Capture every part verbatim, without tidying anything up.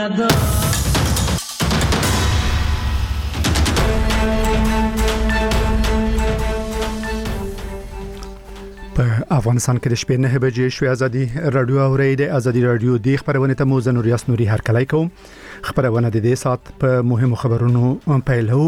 افغانستان کې د شپې نه بجې شوې ازادي رادیو اوري د ازادي رادیو د خبرونه ته مو زنور یاس نوري هر کله کوم خبرونه د دې سات په مهمو خبرونو پیلو.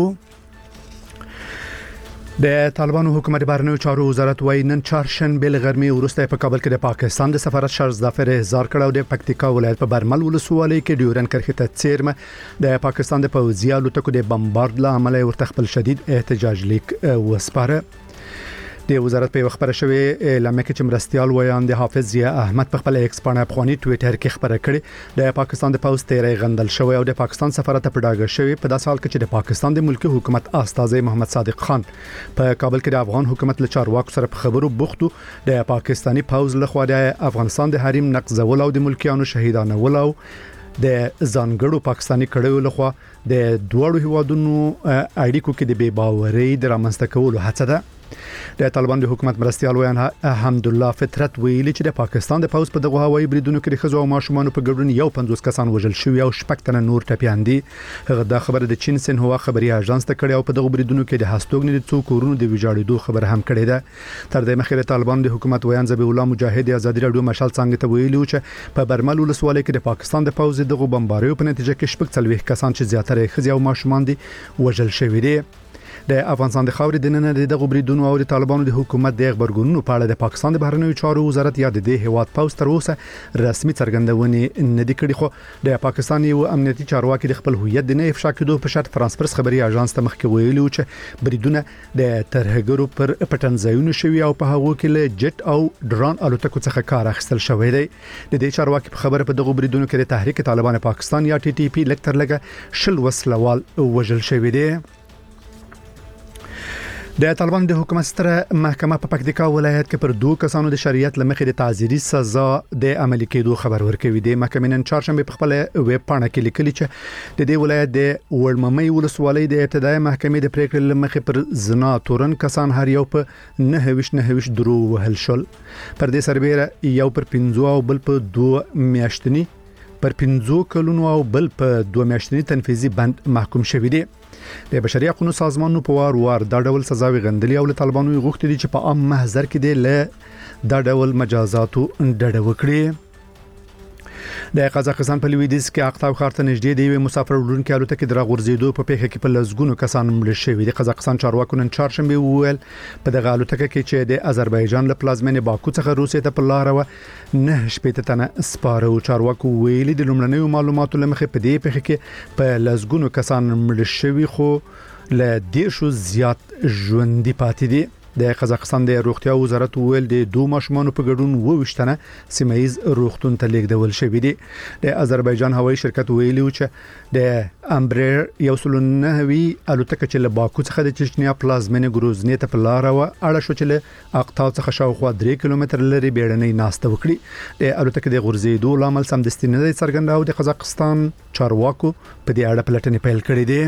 د طالبانو حکومت بهرنیو چارو وزارت وايي نن چهارشنبه لغرمه وروسته په کابل کې د پاکستان د سفارت شرزدافر احضار کړو د پکتیکا ولایت په برمل ولسوالۍ کې ډیورن کرښې ته چیرمه د پاکستان د پوځي الوتکو د بمبارد له امله ورته خپل شدید احتجاج لیک وسپاره. د وزارت په خبره شوې لمه کې چې مرستيال ویان د حافظ ضیا احمد په خپل ایکس باندې افغاني ټوئیټر کې خبره کړې د پاکستان د پوز تیرې غندل شوی او د پاکستان سفارت په ډاګه شوی په داسې حال کې چې د پاکستان د ملکی حکومت استاذ محمد صادق خان په کابل کې د افغان حکومت له چارواکو سره په خبرو بوختو د پاکستانی پوز له خوا د افغانستان د حریم نقضول او د ملکیانو شهیدانه ولو د ځانګړو پاکستانی کډوالو لخوا د دوړو هیوادونو اړیکو کې د بے باورۍ د رامنځته کولو هڅه ده. د طالبان د حکومت مرستيال ویان حمد الله فطرت ویلي چې د پاکستان د پوز په دغه هوایي بریدونو کې د خزو او ماشومان په ګډون یو پنځوس کسان وژل شوی او شپږ تنه نور ټپيان دي. هغه د خبره د چین سن هوا خبري اژانس ته کړي او په دغه بریدونو کې د هستوګنې د څو کورونو د ویجاړېدو خبر هم کړي ده. تر دې مخکې طالبان د حکومت ویان ذبیح الله مجاهد ازادي رادیو مشال څنګه ته ویلي چې په برمل ولسوالۍ کې د پاکستان د پوز دغه بمباریو په نتیجه کې شپږ څلويخ کسان چې زیاتره خزي او ماشومان دي وژل شوی دي. د افغانستان د خاورې د نن دغه بریدونو او د طالبانو د حکومت د خبرګونونو په اړه د پاکستان د بهرنیو چارو وزارت یاد د هیواد پوز تر اوسه رسمي څرګندونې نه دي کړې. خو د پاکستان یو امنیتي چارواکي د خپل هویت د نه افشا کېدو په شرط فرانس پرس خبري اژانس ته مخکې ویلي چې بریدونه د ترهګرو پر پټنځایونو شوي او په هغه کې له جټ او ډرون الوتکو څخه کار اخیستل شوی دی. د دې چارواکي په خبره په دغه بریدونو کې د تحریک طالبان پاکستان یا ټي ټي پی لکتر لګه شل وسلوال وژل شوی دی. د طالبان د حکومت ستره محکمه په پکتیکا ولایت کې پر دوه کسانو د شریعت لمخې د تعزیري سزا د عملي کېدو خبر ورکوي. د محکمې نن چهارشنبه په خپل ویب پاڼه کې لیکلي چې د دې ولایت د وړممۍ ولسوالۍ د ابتدایي محکمې د پریکړې لمخې پر زنا تورن کسان هر یو په نه ویش نه ویش درو وهل شول. پر دې سربېره یو پر پنځو او بل په دوه میاشتنی پر پنځو کلونو او بل په دوه میاشتنی تنفيذي بند محکوم شوی دی. د بشري حقوقو سازمانونو په وار وار دا ډول سزاوي غندلي او له طالبانو غوښتي دي چې په عام محضر کې د له دا ډول مجازاتو ډډه وکړي. د قزاقستان په لویدیځ کې اقطاو خارته نږدې دی مسافر وړونکو الوتکې درغورځېدو په پیښه کې په لزګونو کسان مړ شوي دي. قزاقستان چارواکو نن چهارشنبه وویل په دغه الوتکه کې چې د آذربایجان له پلازمینې باکو څخه روسیې ته په لار و نه شپږ تنه سپاره او چارواکو ویلي د لومړنیو معلوماتو لمخې په دې پیښه کې په لزګونو کسان مړ شوي خو له دیرشو زیات ژوندۍ پاتې دي. د قزاقستان د روغتیا وزارت ویل د دوه ماشومان په ګډون ووښتنه سیمایز روغتون ته لیږدول شوې دي. د آذربایجان هوایي شرکت ویلي چې د امبریر یو سل نه وی الوتکه چې له باکو څخه د چچنیا پلازمینې ګروزنی ته په لار و اړه شو چې له اقطاو څخه شاوخوا درې کیلومتر لري بیړنۍ ناسته وکړي. د الوتکه د غورځېدو لامل سمدستي نه څرګند او د قزاقستان چارواکو په دې اړه پلټنې پیل کړې دي.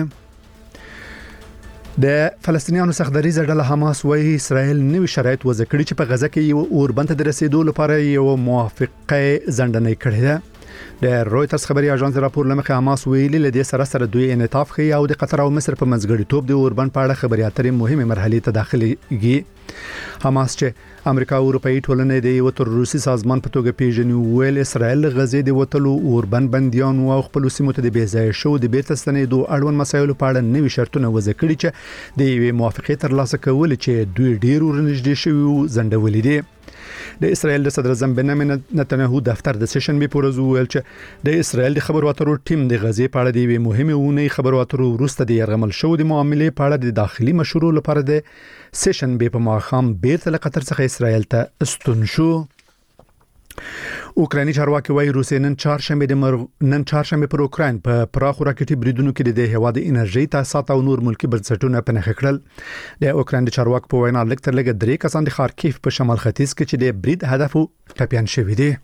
د فلسطینیانو سختدریزه ډله حماس وايي اسرائیل نوي شرایط وضع کړي چې په غزه کې یو اوربند ته رسیدو لپاره یو موافقه ځنډنۍ کړې ده. د رويټرز خبري اژانس راپور لمخې حماس ویلي لدې سره سره دوی انعطاف کوي او د قطر او مصر په منځګړیتوب د اوربند په اړه خبري اترې مهمه مرحله ته داخليږي. حماس چې امریکا او اروپאי ټولنې د یو تر روسي سازمان په توګه پیژني ویل اسرائیل غزې د وټلو اوربند بنديان او خپل سیمو ته د بیځای شو د بیت ستنېدو اړوند مسایلو په اړه نوي شرطونه وضع کړي چې د یوې موافقه تر لاسه کول چې دوی ډیر ورنږدې شوی زندولې دي. د اسرائیل د صدر اعظم بنیامین نتنیاهو دفتر د سیشن به پورز ویل چې د اسرائیل د خبرو اترو ټیم د غزې په اړه د یوې مهمه ونې خبرو اترو وروسته د يرغمل شو د معاملې په اړه د داخلي مشورو لپاره د سیشن به په ماخام بیرته له قطر څخه اسرائیل ته استون شو. اوکراني چارواکي وايي روسیه نن چهارشنبه د مر... نن چهارشنبه پر اوکراین په پراخ راکټي بریدونو کې د هیواد انرژي تاسیسات او نور ملکی بنسټونه په نخښه کړل. د اوکراین د چارواکو په وینا لکتر لګ درې کسان د خارکیف په شمال ختیځ کې چې د برید هدف ټپيان شوی دي.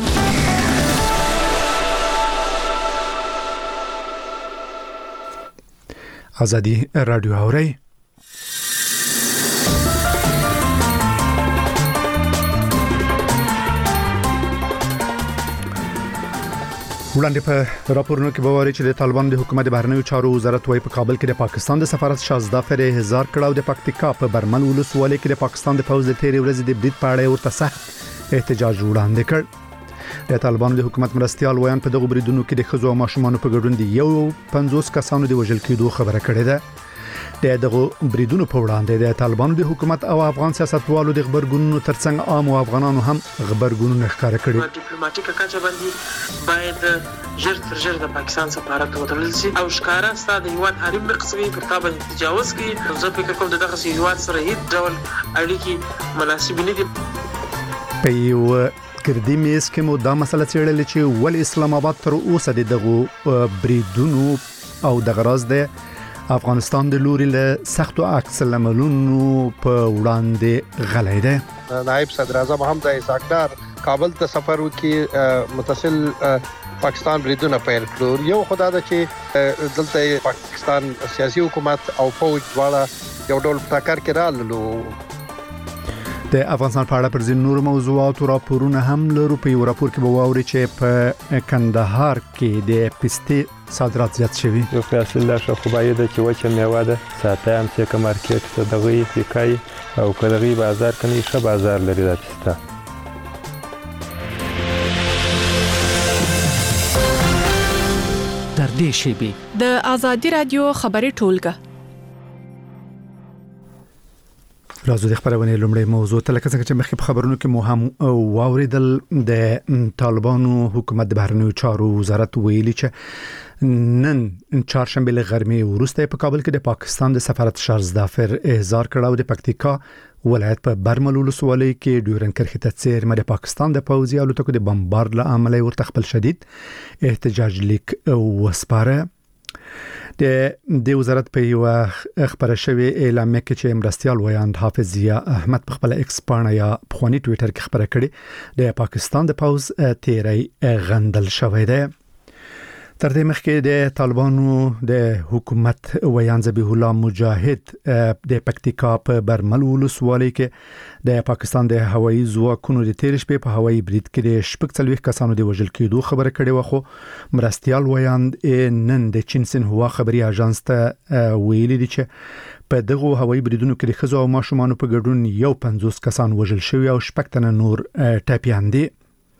ازادي رادیو اوري وړاندې په راپورونو کې به وایي چې د طالبان د حکومت بهرنیو چارو وزارت وايي په کابل کې د پاکستان د سفارت شازده فر هزار کړه او د پکتیکا په برمل ولسوالۍ کې د پاکستان د فوج د تیرې ورځې د برید په اړه ورته سخت احتجاج وړاندې کړ. د طالبان د حکومت مرستيال ویان په دغه بریدونو کې د خزو او ماشومانو په ګډون دي یو پنځوس کسانو د وژل کېدو خبره کړې ده. د دغه بریدونو په وړاندې د طالبانو د حکومت او افغان سیاستوالو د خبرګونونو ترڅنګ عام او افغانانو هم خبرګونونه ښکاره کړي. ډیپلوماټیکه کچه باندې باید ژر تر ژر د پاکستان سفارت وتړل شي او ښکارا ستاسو هیواد حریم نقصوي پر تابع تجاوز کوي. زه فکر کوم دغه هیواد سره هیڅ ډول اړیکې مناسب نه دي. په یو کردي میز کې مو دا مسله څېړل چې ول اسلام آباد تر اوسه دغه بریدونو او د غراز د افغانستان د لوري له سختو عکس العملونو په وړاندې غلې ده. نائب صدر اعظم هم د اساکدار کابل ته سفر وکي متصل پاکستان بریدونه پیل کړو. یو خدای دا چې دلته پاکستان سیاسي حکومت او فوج دواړه یو ډول ټکر کې رالو. د افغانستان په اړه پر ځین نور موضوعات راپورونه هم لرو. په یو راپور کې به واوري چې په کندهار کې د پستې صادرات زیات شوي. یو اصل لا شو خوبایي ده چې وچه میوه ده ساته هم چې کوم مارکیټ ته دغه فکای او کلغي بازار کني ښه بازار لري د پسته. در دې شی د آزادي رادیو خبري ټولګه راځو د خبرونه لومړی موضوع ته لکه څنګه چې مخکې په خبرونو کې مو هم واوریدل د طالبانو حکومت د بهرنیو چارو وزارت ویلي چې نن چهارشنبه له غرمې وروسته په کابل کې د پاکستان د سفارت شازده فر احضار کړه او د پکتیکا ولایت په برمل ولسوالۍ کې ډیورن کرښې ته څیرمه د پاکستان د پوځي الوتکو د بمبار له امله ورته خپل شدید احتجاج لیک وسپاره. د د وزارت په یو خبره شوی اعلان کې چې مرستيال ویاند حافظ ضیا احمد په خپل ایکس پاڼه یا په ټوئیټر کې خبره کړې د پاکستان د پوز تیری غندل شوی دی. تر دې مخکې د طالبانو د حکومت ویان ذبیح الله مجاهد د پکتیکا په برمل ولسوالۍ کې د پاکستان د هوایي ځواکونو د تیر شپې په هوایي برید کې د شپږ څلوېښت کسانو د وژل کېدو خبره کړې و. خو مرستيال ویان نن د چین سنهوا خبري اژانس ته ویلي دي چې په دغه هوایي بریدونو کې د خزو او ماشومانو په ګډون یو پنځوس کسان وژل شوي او شپږ تنه نور ټاپیان دي.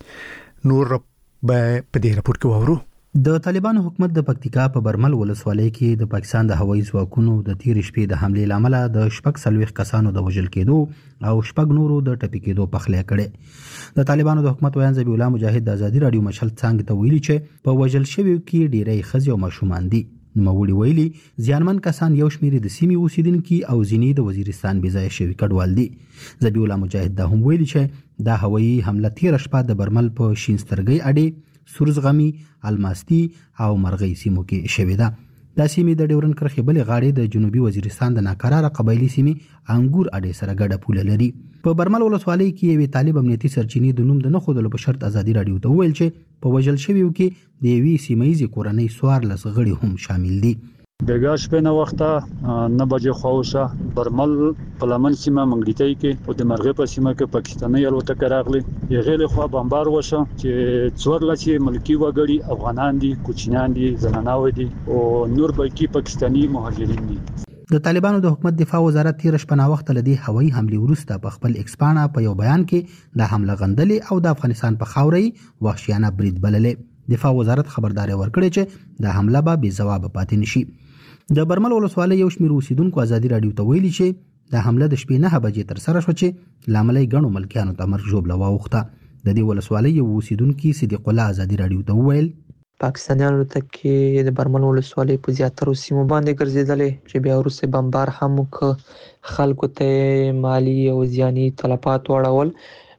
نور به په دې راپور کې وورو. د طالبانو حکومت د پکتیکا په برمل ولسوالۍ کې د پاکستان د هوایي ځواکونو د تیر شپې د حمله لامل د شپږ څلوېښت کسانو د وژل کېدو او شپږ نورو د ټپي کېدو په خله کړي. د طالبانو د حکومت ویان ذبیح الله مجاهد د آزادي رادیو مشل څنګه ته ویلي چې په وژل شویو کې ډیری ښځې او ماشومان دي. نوموړي ویلي ځانمن کسان یو شمېر د سیمې اوسیدونکو او ځینې د وزیرستان بځای شوی کډوال دي. ذبیح الله مجاهد دا هم ویلي چې دا هوایي حمله تیر شپه د برمل په شینسترګي اډې سورزغمی الماستی او مرغی سیمو کې شوې ده. دا سیمې د ډیورن کرښې بلې غاړې د جنوبي وزیرستان د ناکراره قبایلی سیمې انګور اډې سره ګډه پوله لري. په برمل ولسوالۍ کې یوې طالب امنیتي سرچینې د نوم د نه ښودلو په شرط آزادي رادیو ته وویل چې په وژل شویو کې د یوې سیمه‌یزې کورنۍ څوارلس غړي هم شامل دي. بیګا شپه نه وخته نه بجې خواوسه برمل په لمن سیمه منګړیتای کې او د مرغې په سیمه کې پاکستاني الوتکه راغلی. یغه له خوا بمبار وشو چې څوارلس ملکی وګړي افغانان دي، کوچنیان دي، زنانه دي او نور بلکی پاکستاني مهاجرین دي. د طالبانو د حکومت دفاع وزارت تیر شپه نا وخت لدی هوایي حمله وروسته په خپل ایکسپانا په یو بیان کې د حمله غندلې او د افغانستان په خاوري وحشیانه برید بللې. دفاع وزارت خبرداري ورکړې چې د حمله به بې ځواب پاتې نشي. د برمل ولسوالۍ یو شمېر اوسیدونکو آزادي رادیو ته ویلي چې د حمله د شپې نه بجې تر سره شو چې لامل یې ګڼو ملکیانو ته مرګ ژوبله واوښته. د دې ولسوالۍ یو اوسیدونکي صدیق الله آزادي رادیو ته وویل پاکستانیانو ته کې د برمل ولسوالۍ په زیاترو سیمو باندې ګرځېدلې چې بیا وروسته بمبار هم وکړ. خلکو ته مالی او ځاني تلفات واړول.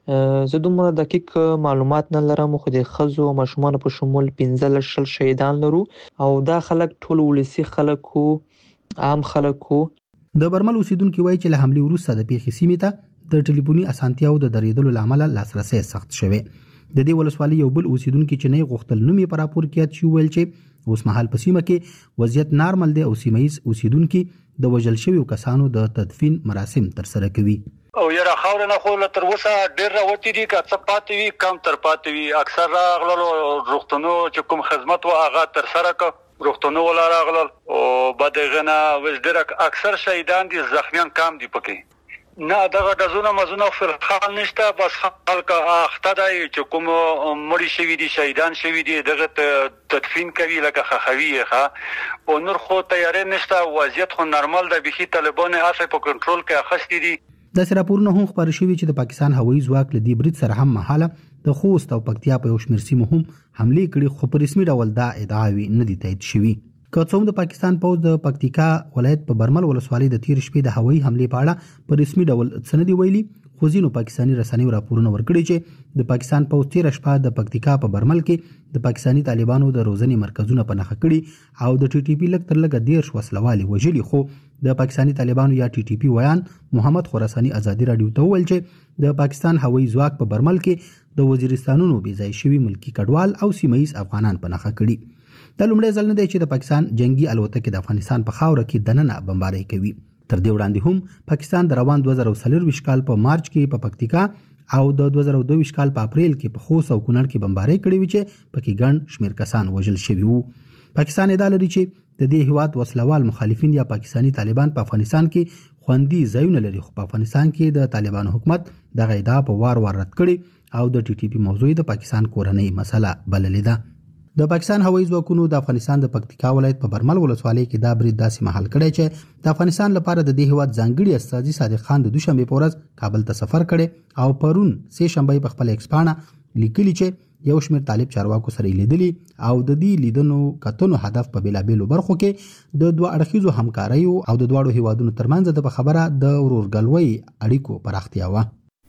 زه دومره دقیق معلومات نه لرم خو د ښځو او ماشومانو په شمول پنځلس شل شهیدان لرو او دا خلک ټول ولسي خلک وو، عام خلک وو. د برمل اوسیدونکو وایي چې له حملې وروسته د پیښې سیمې ته د ټلیفوني اسانتیاو د درېدلو لامل لاسرسي سخت شوی. د دې ولسوالۍ یو بل اوسیدونکو چې نه غوښتل نوم یې پر راپور کې یاد شو ویل چې اوس مهال په سیمه کې وضعیت نارمل دی او سیمه‌یز اوسیدونکو د وژل شویو کسانو د تدفین مراسم تر سره کوي. او یره خاور نه خو تر وسه ډیر راوتی دي که څه پاتې وي کم تر پاتې وي اکثر راغلو روغتونو چې کوم خدمت و هغه تر سره ک روغتونو ولا راغلل او بعدغه نه وز ډیر اکثر شهیدان دي زخمیان کم دي پکې نه دغه د زونه مزونه فل خال نشته بس خلک اخته دی چې کوم مړي شوی دي شهیدان شوی دي دغه تدفین کوي لکه خخوي ښه او نور خو تیارې نشته وضعیت خو نورمال ده بخي طالبان اسه په کنټرول کې اخستي دي د سراپورونه هم خبر شوی چې د پاکستان هوایي ځواک له دې برید سره هم مهاله د خوست او پکتیا په یو شمېر سیمو هم حمله کړې خو په رسمي ډول دا ادعاوي نه دي تایید شوي که څوم د پاکستان پوز د پکتیکا ولایت په برمل ولسوالۍ د تیر شپې د هوایي حمله په اړه په رسمي ډول سندې ویلي خو ځینو پاکستاني رسنیو راپورونه ورکړي چې د پاکستان پوز تیر شپه د پکتیکا په برمل کې د پاکستاني طالبانو د روزنې مرکزونه په نښه کړي او د ټي ټي پی لک تر لګ ډیر وسلوالي وجلي خو د پاکستاني طالبانو یا ټي ټي پی ویان محمد خراساني ازادي رادیو ته ویل چې د پاکستان هوایي ځواک په برمل کې د وزیرستانونو بي ځای شوی ملکی کډوال او سیمایي افغانان په نښه کړي د لومړي ځل نه دی چې د پاکستان جنگي الوتکې د افغانستان په خاوره کې دننه بمباري کوي تر دې وړاندې هم پاکستان د روان دوه زره څلور کال په مارچ کې په پکتیکا او د دوه زره دوه کال په اپریل کې په خوست او کونړ کې بمباري کړې وي چې پکې ګڼ شمېر کسان وژل شوي وو پاکستان ادعا لري چې د دې هیواد وسلوال مخالفین یا پاکستانی طالبان په افغانستان کې خوندي ځایونه لري خو په افغانستان کې د طالبانو حکومت دغه ادعا په وار وار رد کړي او د ټي ټي پی موضوع د پاکستان کورنۍ مسله بللې ده د پاکستان هوایي ځواکونو د افغانستان د پکتیکا ولایت په برمل ولسوالۍ کې دا برید داسې مهال کړی چې د افغانستان لپاره د دې هیواد ځانګړي استاذي صادق خان د دوشنبه په ورځ کابل ته سفر کړي او پرون سه شنبه په خپل ایکسپانه لیکلي چې یو شمېر طالب چارواکو سره لیدلي او د دې لیدنو کتنو هدف په بیلابېلو برخو کې د دوه اړخیزو همکاریو او د دواړو هیوادونو ترمنځ د خبره د ورورګلوي اړیکو پراختیا و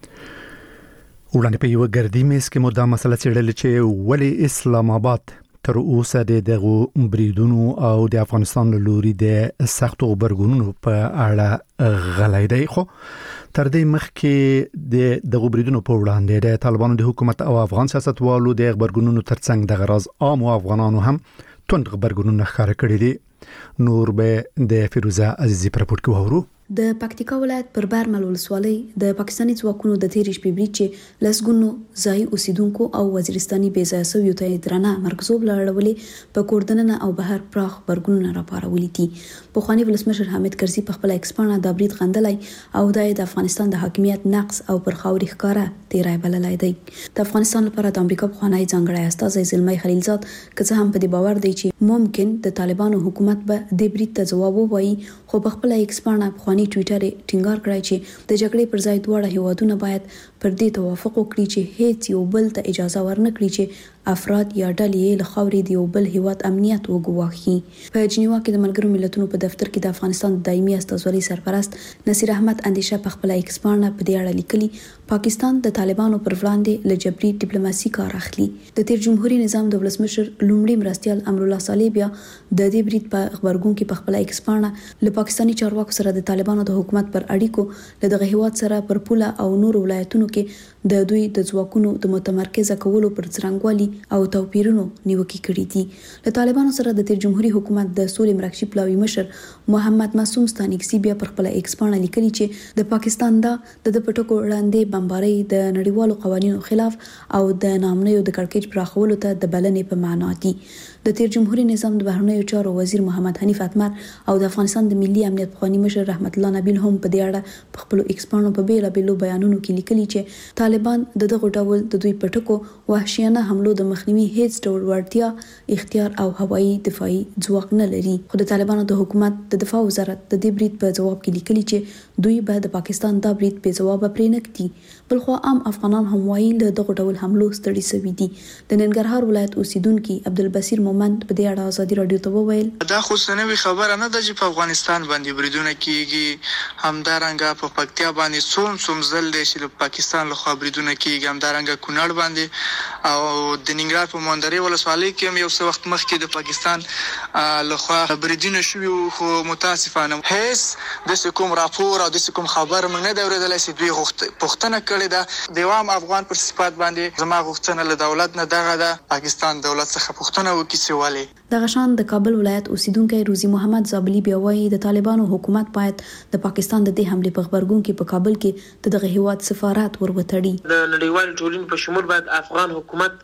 وړاندې په یو ګردی میز کې مو دا مسله څېړلې چې ولې اسلام آباد تر اوسه د دغه بریدونو او د افغانستان له لوري د سختو غبرګونونو په اړه غلای دی خو تر دې مخکې د دغه بریدونو په وړاندې د طالبانو د حکومت او افغان سیاستوالو د غبرګونونو ترڅنګ د غراز عام او افغانانو هم توند غبرګونونه ښکاره کړي دي نور به د فیروزه عزیزی پر پورت کوو د پکتیکا ولایت پر برمل ولسوالۍ د پاکستاني ځواکونو د تیر شپې برید چې لسګونو ځای اوسیدونکو او وزیرستاني بې ځایه شویو ته درنه مرکزوب لړولې په کوردننه او بهر پراخ برګونونه راپارولي دي پخوانی ولسمشر حامد کرزي په خپل ایکسپانه د برید غندلای او د افغانستان د حاکمیت نقص او پر خاوري ښکارا تیرای بللای دی د افغانستان لپاره د امریکا پخوانی ځانګړی استازی زلمی خلیلزاد که څه هم په دې باور دی چې ممکن د طالبانو حکومت به د برید ته ځواب ووایي خو په خپل ایکسپانه پخوانی ټویټر ټینګار کړی چې د جګړې پر ځای دواړه هیوادونه باید پر دې توافق وکړي چې هیڅ یو بل ته اجازه ورنکړي چې افراد یا ډلې له خاورې د یو بل هیواد امنیت وګواښي په جنیوا کې د ملګرو ملتونو په دفتر کې د افغانستان دایمي استازولي سرپرست نصیر احمد اندیشه په خپل ایکسپانه په دې اړه لیکلي پاکستان د طالبانو پر وړاندې له جبري ډیپلوماسي کار اخلي د تیر جمهوریت نظام د ولسمشر لومړي مرستيال امرالله صالح بیا د دې برید په خبرګون کې په خپل ایکسپانه له پاکستاني چارواکو سره د طالبانو د حکومت پر اړیکو له دغه هیواد سره پر پوله او نور ولایتونو کې د دوی د ځواکونو د متمرکز کولو پر څرنګوالي او توپیرونو نیوکې کړې دي له طالبانو سره د تیر جمهوریت حکومت د سولې مرکزي پلاوي مشر محمد معصوم ستانکزي بیا پر خپل ایکسپانه لیکلي چې د پاکستان د د پټکو وړاندې بمباري د نړیوالو قوانینو خلاف او د نامنیو د کړکېچ پراخولو ته د بلنې په معنا دي د تیر جمهوریت نظام د بهرنیو چارو وزیر محمد حنیف اتمر او د افغانستان د ملي امنیت پخوانی مشر رحمت الله نبیل هم په دې اړه په خپل ایکسپانو په بیل بیلو بیانونو کې لیکلي چې طالبان د دغه ډول د دوی پټکو وحشیانه حملو د مخنیوي هیڅ ډول وړتیا اختیار او هوایي دفاعي ځواک نه لري خو د طالبانو د حکومت د دفاع وزارت د دې برید په جواب کې لیکلي چې دوی به د پاکستان دا برید په جواب پرې نه کړي بل خو عام افغانان هم وایي له دغه ډول حملو ستړي شوي دي د ننګرهار ولایت اوسیدونکو عبدالبصیر مومند په دې اړه ازادي رادیو ته وویل دا خو سنوي خبره نه ده چې په افغانستان باندې بریدونه کیږي همدارنګه په پکتیا باندې څوم څوم ځل دی چې پاکستان له خوا بریدونه کیږي همدارنګه کونړ باندې او د ننګرهار په مندري ولسوالۍ کې هم یو څه وخت مخکې د پاکستان له خوا بریدونه شوي خو متاسفانه هیڅ د کوم راپور او د کوم خبر موږ نه دی اورېدلی چې دوی پوښتنه کړې ده د عام افغان پر صفات باندې زما غوښتنه له دولت نه دغه ده پاکستان دولت څخه پوښتنه وکړي سواله. د غشان د کابل ولایت اوسیدونکو روزي محمد زابلی بیا وایي د طالبانو حکومت باید د پاکستان د دې حمله په خبرګون کې په کابل کې د دغه هیواد سفارت ورغوتړي. د نړیوال ټولنې په شمول باید افغان حکومت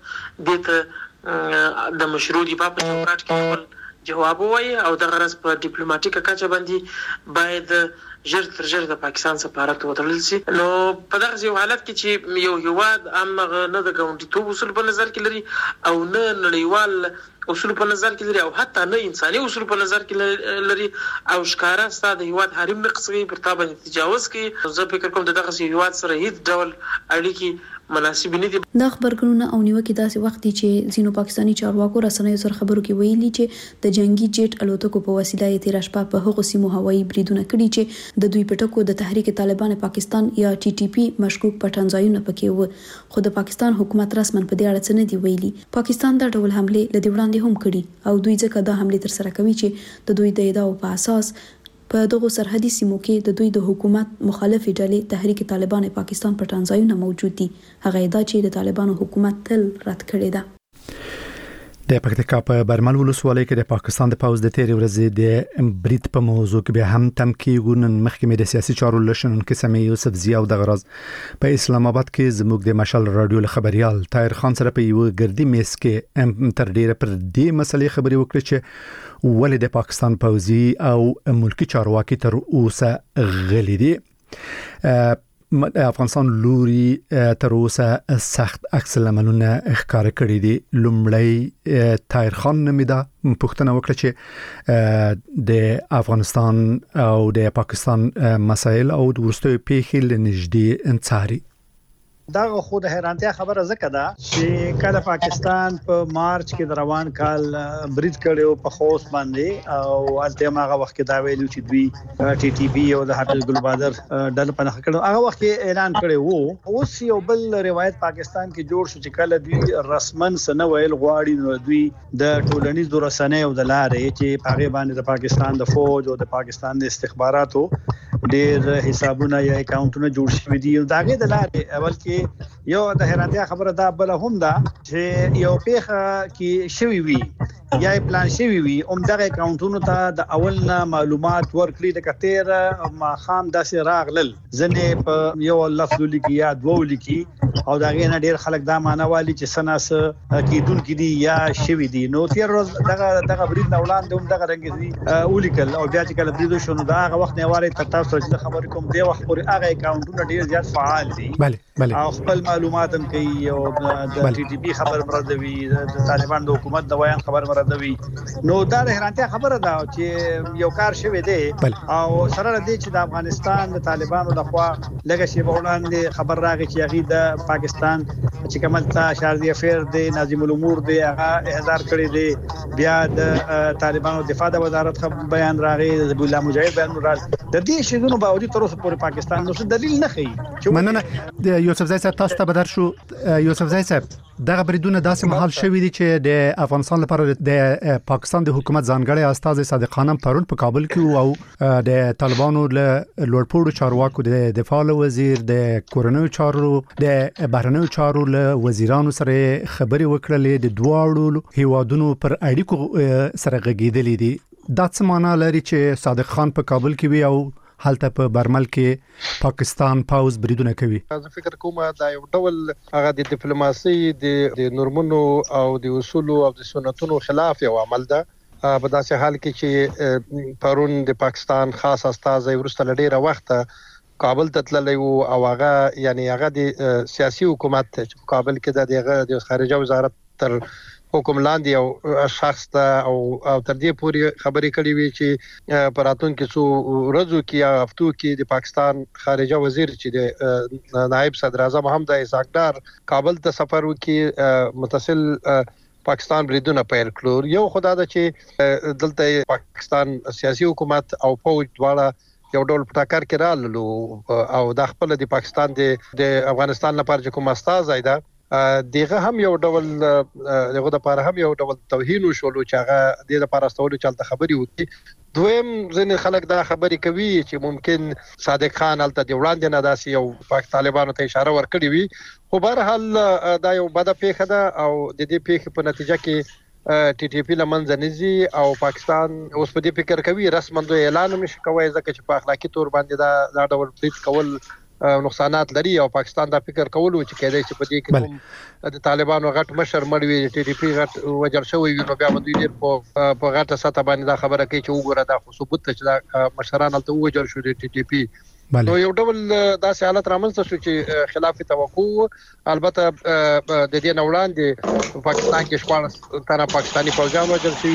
دته د مشروع دفاع په چوکاټ کې خپل جواب وایي او د غرض په ډیپلوماټیکه کچه باندې باید ژر تر ژره د پاکستان سفارت وتړل شي. نو په دغه یو حالت کې چې یو هیواد امغه نه د ګاونډیتوب اصول په نظر کې لري او نه نړیوال اصول په نظر کې لري او حتی نه انساني اصول په نظر کې لري او ښکارا ستاسو د هیواد حریم نقصي پر تا باندې تجاوز کوي. زه فکر کوم دغه هیواد سره هیڅ ډول اړیکې مناسب نه دي. د خبرګونونو او نیوکې داسې وخت دی چې ځینو پاکستانی چارواکو رسنیو سره خبرو کې ویلي چې د جنگي جیټ الوتکو په وسیله یې تیر شپه په هغو سیمو هوایي بریدونه کړي چې د دوی په ټکو د تحریک طالبان پاکستان یا ټي ټي پی مشکوک پټن ځایونه پکې و، خو د پاکستان حکومت رسمن په دې اړه څه نه دی ویلي. پاکستان دا ډول حمله لدی وړاندې هم کړي او دوی ځکه دا حمله تر سره کوي چې د دوی د ادعاو په اساس په دغه سرحدي سیمو کې د دوی د حکومت مخالفې ډلې تحریک طالبان پاکستان پټن ځایونه موجود دي. هغه ادعا چې د طالبانو حکومت تل رد کړې ده. د پکتیکا په برمل ولسوالۍ کې د پاکستان د پوز د تیرې ورځې د برید په موضوع کې به هم تم کېږي. نن محکمې د سیاسي چارو لشنونکو سمې یوسف ضیا او د غرض په اسلام آباد کې زموږ د مشال رادیو خبريال طاهر خان سره په یو ګردي میز کې تر ډیره پر دې مسلې خبرې وکړي چې ولې د پاکستان پوزي او ملکی چارواکي تر اوسه غلي دي. افغانستان لوري تر اوسه سخت عکس العملونه ښکار کړی دي. لومړی طاهر خان نمیدا پښتنه وکړه چې د افغانستان او د پاکستان مسایل او د ورستوي پیښې لنږدې انصاري. دا خو د حیرانتیا خبره زکه ده چې کله پاکستان په مارچ کې د روان کال برید کړو په خوست باندې او الته هغه وخت کې دا ویلو چې دوی ټي ټي پی او د حافظ ګل بادر ډله په نخ کړو. هغه وخت کې اعلان کړی وو. اوس یو بل روایت پاکستان کې جوړ شو چې کله دوی رسمن سن ویل غواړي نو دوی د ټولنیزو رسنیو او د لارې چې هغه باندې د پاکستان د فوج او د پاکستان د استخباراتو ډېر حسابونه یا اکاونټونه جوړ شوي دي. دا غي د لارې اول کې یو د حیرانتیا خبره دا بل هم ده چې یو پیخه کې شوی وي یا پلان شوی وي هم دغه اکاونټونو ته د اولنا معلومات ورکړي د کتیر ما خام داسې راغلل ځنه په یو لفظ لیکي یا دوه لیکي او دا غي نه ډېر خلک دا معنی چې سناس کیدون کې دي یا شوی دي. نو تیر ورځ دغه دغه برید نه وړاندې هم دغه رنګ دي اولیکل او بیا چې کله برید شونه دا هغه وخت نه واره تر تاسو چې خبر کوم دی وخت پورې هغه اکاونټونه ډېر زیات فعال دي. بله بله او خپل معلومات هم کوي او د ټي ټي پی خبر مردوي د طالبان د حکومت د ویان خبر مردوي. نو دا د حیرانتیا خبره ده چې یو کار شوی دی او سره د دې چې د افغانستان د طالبانو لخوا لږه شی وړاندې خبر راغی چې هغه د پاکستان چې کمل تا شارجه افیر دی ناظم الامور دی هغه احضار کړی دی. بیا د طالبانو دفاع د وزارت بیان راغی د الله مجاهد بیان راغی. د دې شیدونو باوجود تر اوسه پورې پاکستان نو څه دلیل نه خي. مننه یوسف زای صاحب تاسو ته بدر شو. یوسف زای صاحب دغه بریدونه داسې محل شوی دي چې د افغانستان لپاره د پاکستان د حکومت ځانګړي استاد صادق خانم پرون په کابل کې او د طالبانو له لوړپوړو چارواکو د دفاع وزیر د کورنیو چارو د بهرنیو چارو له وزیرانو سره خبري وکړلې د دواړو هیوادونو پر اړیکو سره غږیدلې دي. دا څه معنی لري چې صادق خان په کابل کې وي او حالته په برمل کې پاکستان پاوز بریدونه کوي؟ زه فکر کوم دا یو ډول هغه د ډیپلوماسي د نورمونو او د اصول او د سنتونو خلاف یو عمل ده. په داسې حال کې چې پرون د پاکستان خاص استازي ورسته لډیره وخت کابل ته تللی او هغه یعنی هغه د سیاسي حکومت چې کابل کې د خارجه وزارت تر حکم لاندې او شخص ته او تر دې پورې خبرې کړې وي چې پراتون کې څو ورځو کې یا هفتو کې د پاکستان خارجه وزیر چې د نائب صدر اعظم حمزه اسحاق ډار کابل ته سفر وکړي متصل پاکستان بریدونه پیل کړو. یو خدای دا چې دلته پاکستان سیاسي حکومت او فوج دواړه یو ډول پټاکر کې رالو او د خپل د پاکستان د افغانستان لپاره چې کوم استاد زیاده دغه هم یو ډول دغه د لپاره هم یو ډول توهین وشولو چې هغه د لپاره استولو چلته خبري وکړي. دویم ځین خلک دا خبري کوي چې ممکن صادق خان الته د وړاندې نه داسي یو پاک طالبانو ته اشاره ورکړي وي. خو بهر حال دا یو بده پیښه ده او د دې پیښې په نتیجه کې ټي ټي پی لمنځه نزي او پاکستان اوس په دې فکر کوي رسماً د اعلان نشي کوي ځکه چې په اخلاقی تور باندې دا دا ډول برید کول نقصانات لري او پاکستان دا فکر کولو چې کېدای شي په دې کې کوم د طالبانو غټ مشر مړ وي ټي ټي پی غټ وجل شوی وي نو بیا دوی ډېر په په غټه سطح باندې دا خبره کوي چې وګوره دا ثبوت ته چې دا مشران ته وجل شو د ټي ټي پی نو یو ډول داسې حالت رامنځته شو چې خلاف توقع البته د دې نوړاندې په پاکستان کې شپږ تنه پاکستانی فوجان وژل شوي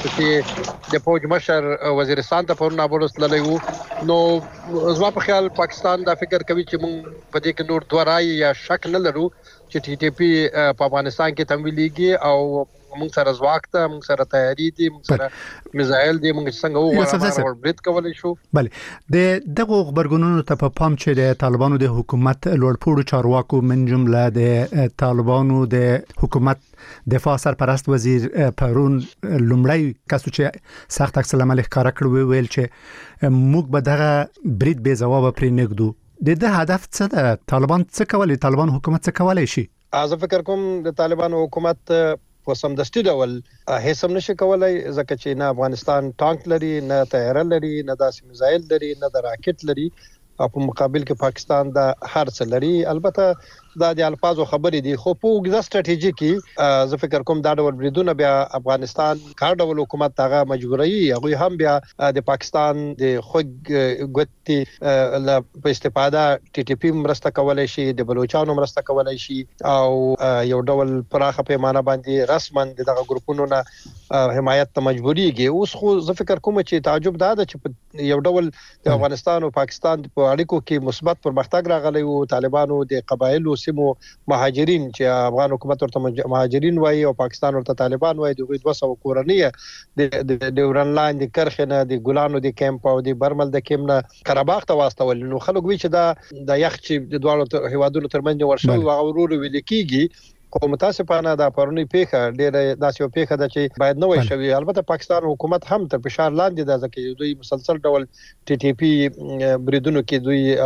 ورپسې د فوج مشر وزیرستان ته پرون نابلس تللی وو نو زما په خیال پاکستان دا فکر کوي چې موږ په دې کې نور دوه رای یا شک نه لرو چې ټي ټي پی په افغانستان کې تمویلېږي او موږ سره ځواک ته موږ سره تیاری دي موږ سره میزایل دي موږ څنګه وغواړو وربرید کولای شو. بله د دغه خبرګونونو ته په پام چې د طالبانو د حکومت لوړپوړو چارواکو من جمله د طالبانو د حکومت دفاع سرپرست وزیر پرون لومړی کسو چې سخت عکس العمل ښکارا کړو ویل چې موږ به دغه برید بې ځواب پرې نګدو. د دې هدف څه ده؟ طالبان څه کوي؟ طالبان حکومت څه کولای شي؟ زه فکر کوم د طالبانو حکومت په سمدستي ډول هیڅ هم نشي کولای ځکه چې نه افغانستان ټانک لري نه طیاره لري نه داسې میزایل لري نه د راکټ لري او په مقابل کې پاکستان د هر څه لري. البته دا د الفاظو خبرې دي خو په وګړه ستراتیژي کې زه فکر کوم دا ډول بریدونه بیا افغانستان کار ډول حکومت هغه مجبوري هغه هم بیا د پاکستان د خوګ ګوتې ل په استفاده ټي ټي پی مرسته کولای شي د بلوچستان مرسته کولای شي او یو ډول پراخه پیمانه باندې رسماً دغه ګروپونو نه حمایت ته مجبوريږي. اوس خو زه فکر کوم چې تعجب دا ده چې یو ډول د افغانستان او پاکستان په اړیکو کې مثبت پرمختګ راغلی او طالبانو د قبایلو سیمو مهاجرین چې افغان حکومت ورته مهاجرین وایي او پاکستان ورته طالبان وایي دغه دوه سوه کورنۍ د ډیورن لاین د کرخنه د ګلانو د کیمپ او د برمل د کیمپ نه قرهباغ ته واستول. نو خلک وی چې دا د یخ چې د دوه هیوادونو ترمنځ ورشو او ورور ویل کیږي کوم متاسفانه دا پرونی پیخه ډېر داسې پیخه ده چې باید نه وي شوی. البته پاکستان حکومت هم تر فشار لاندې ده ځکه دوی مسلسل ډول ټي ټي پی بریدونو کې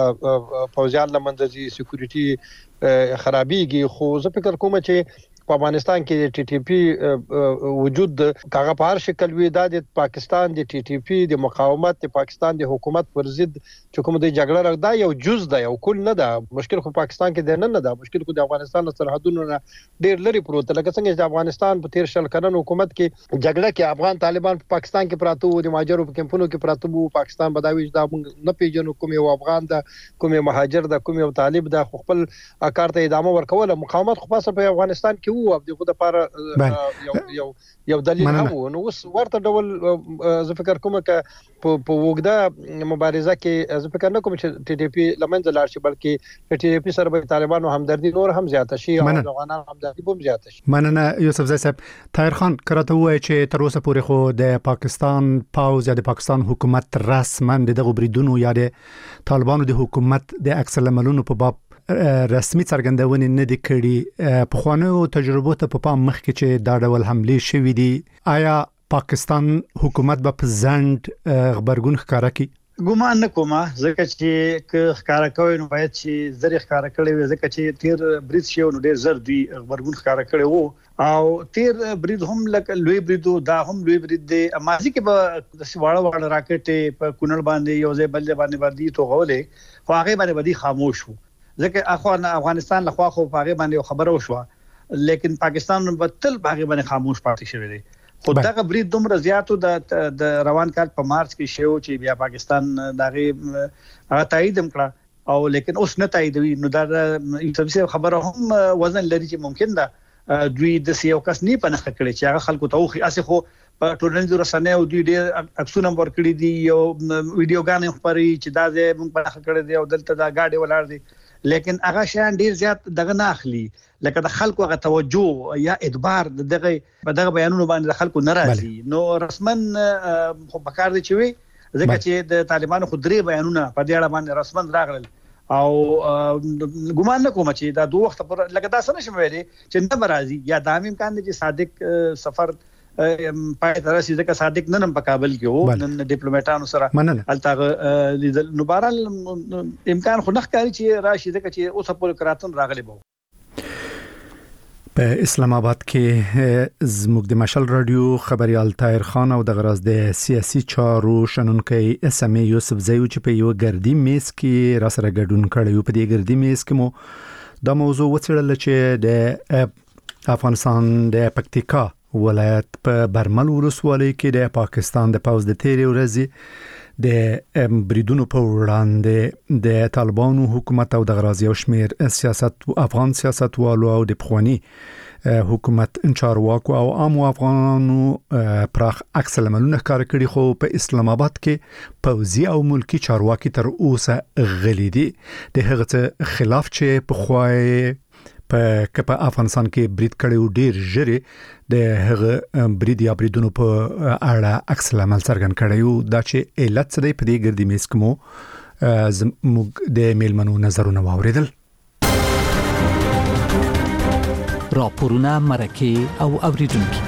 دوی فوجان لمنځي سکیورټي خرابېږي. خو زه فکر کوم چې په افغانستان کې ټي ټي پی وجود کاغه په هر شکل وی د پاکستان د ټي ټي پی د مقاومت د پاکستان د حکومت پر ضد چې کوم د جګړه راغدا یو جز ده یو کل نه ده. مشکل خو پاکستان کې د نه نه ده مشکل خو د افغانستان سرحدونو نه ډېر لري پروت لکه څنګه چې افغانستان په تیر شل کلن حکومت کې جګړه کې افغان طالبان په پاکستان کې پراته وو د مهاجرو په کمپونو کې پراته وو. پاکستان بداوی دا نه پیژنو کوم یو افغان ده کوم یو مهاجر ده کوم یو طالب ده خپل کار ته ادامه ورکول. مقاومت خو په افغانستان کې وو او دغه لپاره یو یو یو دلیل هم نو اوس ورته ډول زه فکر کوم چې په وګړه مبارزه کې زه فکر نه کوم چې ټي ټي پی لمنځه لاړ شي بلکې ټي ټي پی سره به طالبانو همدردي نور هم زیاته شي او افغانانو همدردي هم زیاته شي. مننه یوسف زئی صاحب. طاهر خان کراته وایي چې تر اوسه پورې خو د پاکستان پاوز یا د پاکستان حکومت رسما دغه بریدونو یا د طالبانو د حکومت د عکس العملونو په باب رسمي څرګندونې نه دي کړې. په خوانو تجربو ته په پام مخکې چې دا ډول حمله شوې دي آیا پاکستان حکومت به په ځند خبرګون ښکارا کوي؟ ګومان نه کومه ځکه چې که ښکارا کوي نو باید چې زری ښکارا کړي وي ځکه چې تیر برید شو نو ډېر زر دی خبرګون ښکارا کړي وو او تیر برید هم لکه لوی بریدو دا هم لوی برید دی. مازی کې به د سواړه وړ راکټ په کونړ باندې یو ځای بل باندې باندې توغولې خو هغه باندې باندې خاموش وو ځکه اخوان افغانستان لخوا خو هغه باندې خبره وشوه لیکن پاکستان په تل هغه باندې خاموش پاتې شوی دی. خو دغه برید دومره زیاتو د روان کال په مارچ کې شو چې بیا پاکستان دغه هغه تایید کړه او لیکن اوس نه تاییدوي نو دا یو خبره هم وزن لري چې ممکن ده دوی د سیو کس نه پنځه کړي چې هغه خلکو ته خو اسه خو په ټولنیزو رسنیو او دوی ډېر عکسونه ورکړي دي یو ویډیوګانې خبري چې دا زه مونږ پنځه کړي دي او دلته دا گاډي ولار دي لیکن هغه شان ډیر زیات دغه نه اخلي لکه د خلکو هغه توجه یا ادبار دغه په دغه بیانونو باندې خلکو ناراضي نو رسمن خو بکار دي چې وي ځکه چې د طالبانو خو درې بیانونه په دې اړه باندې رسمن راغلل او ګومان نه کوم چې دا دوه وخت پر لکه دا سره شمه ویلي چې نه برازي یا د امکان دي چې صادق سفر پای تر رسیدل ځکه صادق نن په کابل کې وو نن ډیپلوماټانو سره الته لیدل نو بهرال امکان خو نه ښکاري چې راشي ځکه چې اوس په کراتن راغلي بو. په اسلام آباد کې زموږ د مشال رادیو خبريال طاهر خان او د غراز د سیاسي چارو شنونکي اس ام یوسف زیو چې په یو ګردی میز کې را سره ګډون کړی په دې ګردی میز کې مو د موضوع وڅېړل چې د افغانستان د پکتیکا ولایت په برمل ولسوالۍ کې د پاکستان د پوز د تیرې ورځې د بریدونو په وړاندې د طالبانو حکومت او د غرازي او شمیر سیاست افغان سیاستوالو او د پخوانی حکومت چارواکو او عام افغانانو پراخ عکس العملونه ښکار کړي خو په اسلام آباد کې پوځي او ملکی چارواکي تر اوسه غلي دي د هغه خلاف چې په خوای په کپا افغانستان کې برید کړي او ډیر ژر د هغه برید یا بریدونو په اړه عکس العمل څرګند کړي او دا چې علت څه دی په دې ګردی میز کې مو د میلمنو نظرونه واوریدل راپورونه مرکه او اوریدونکو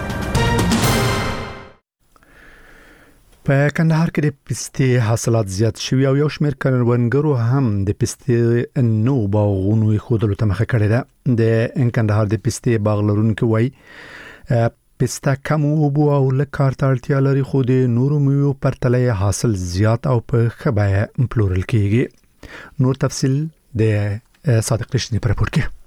په کندهار کې د پستې حاصلات زیات شوي او یو شمېر کروندګرو هم د پستې نو باغونو خودلو ته مخه کړې ده د کندهار د پستې باغ لرونکو وای پسته کم اوبو او لکار ته اړتیا لري خو د نورو میوو پرتله حاصل زیات او په ښه بیه پلورل کیږي نور تفصیل د صادق رشدي په راپور کې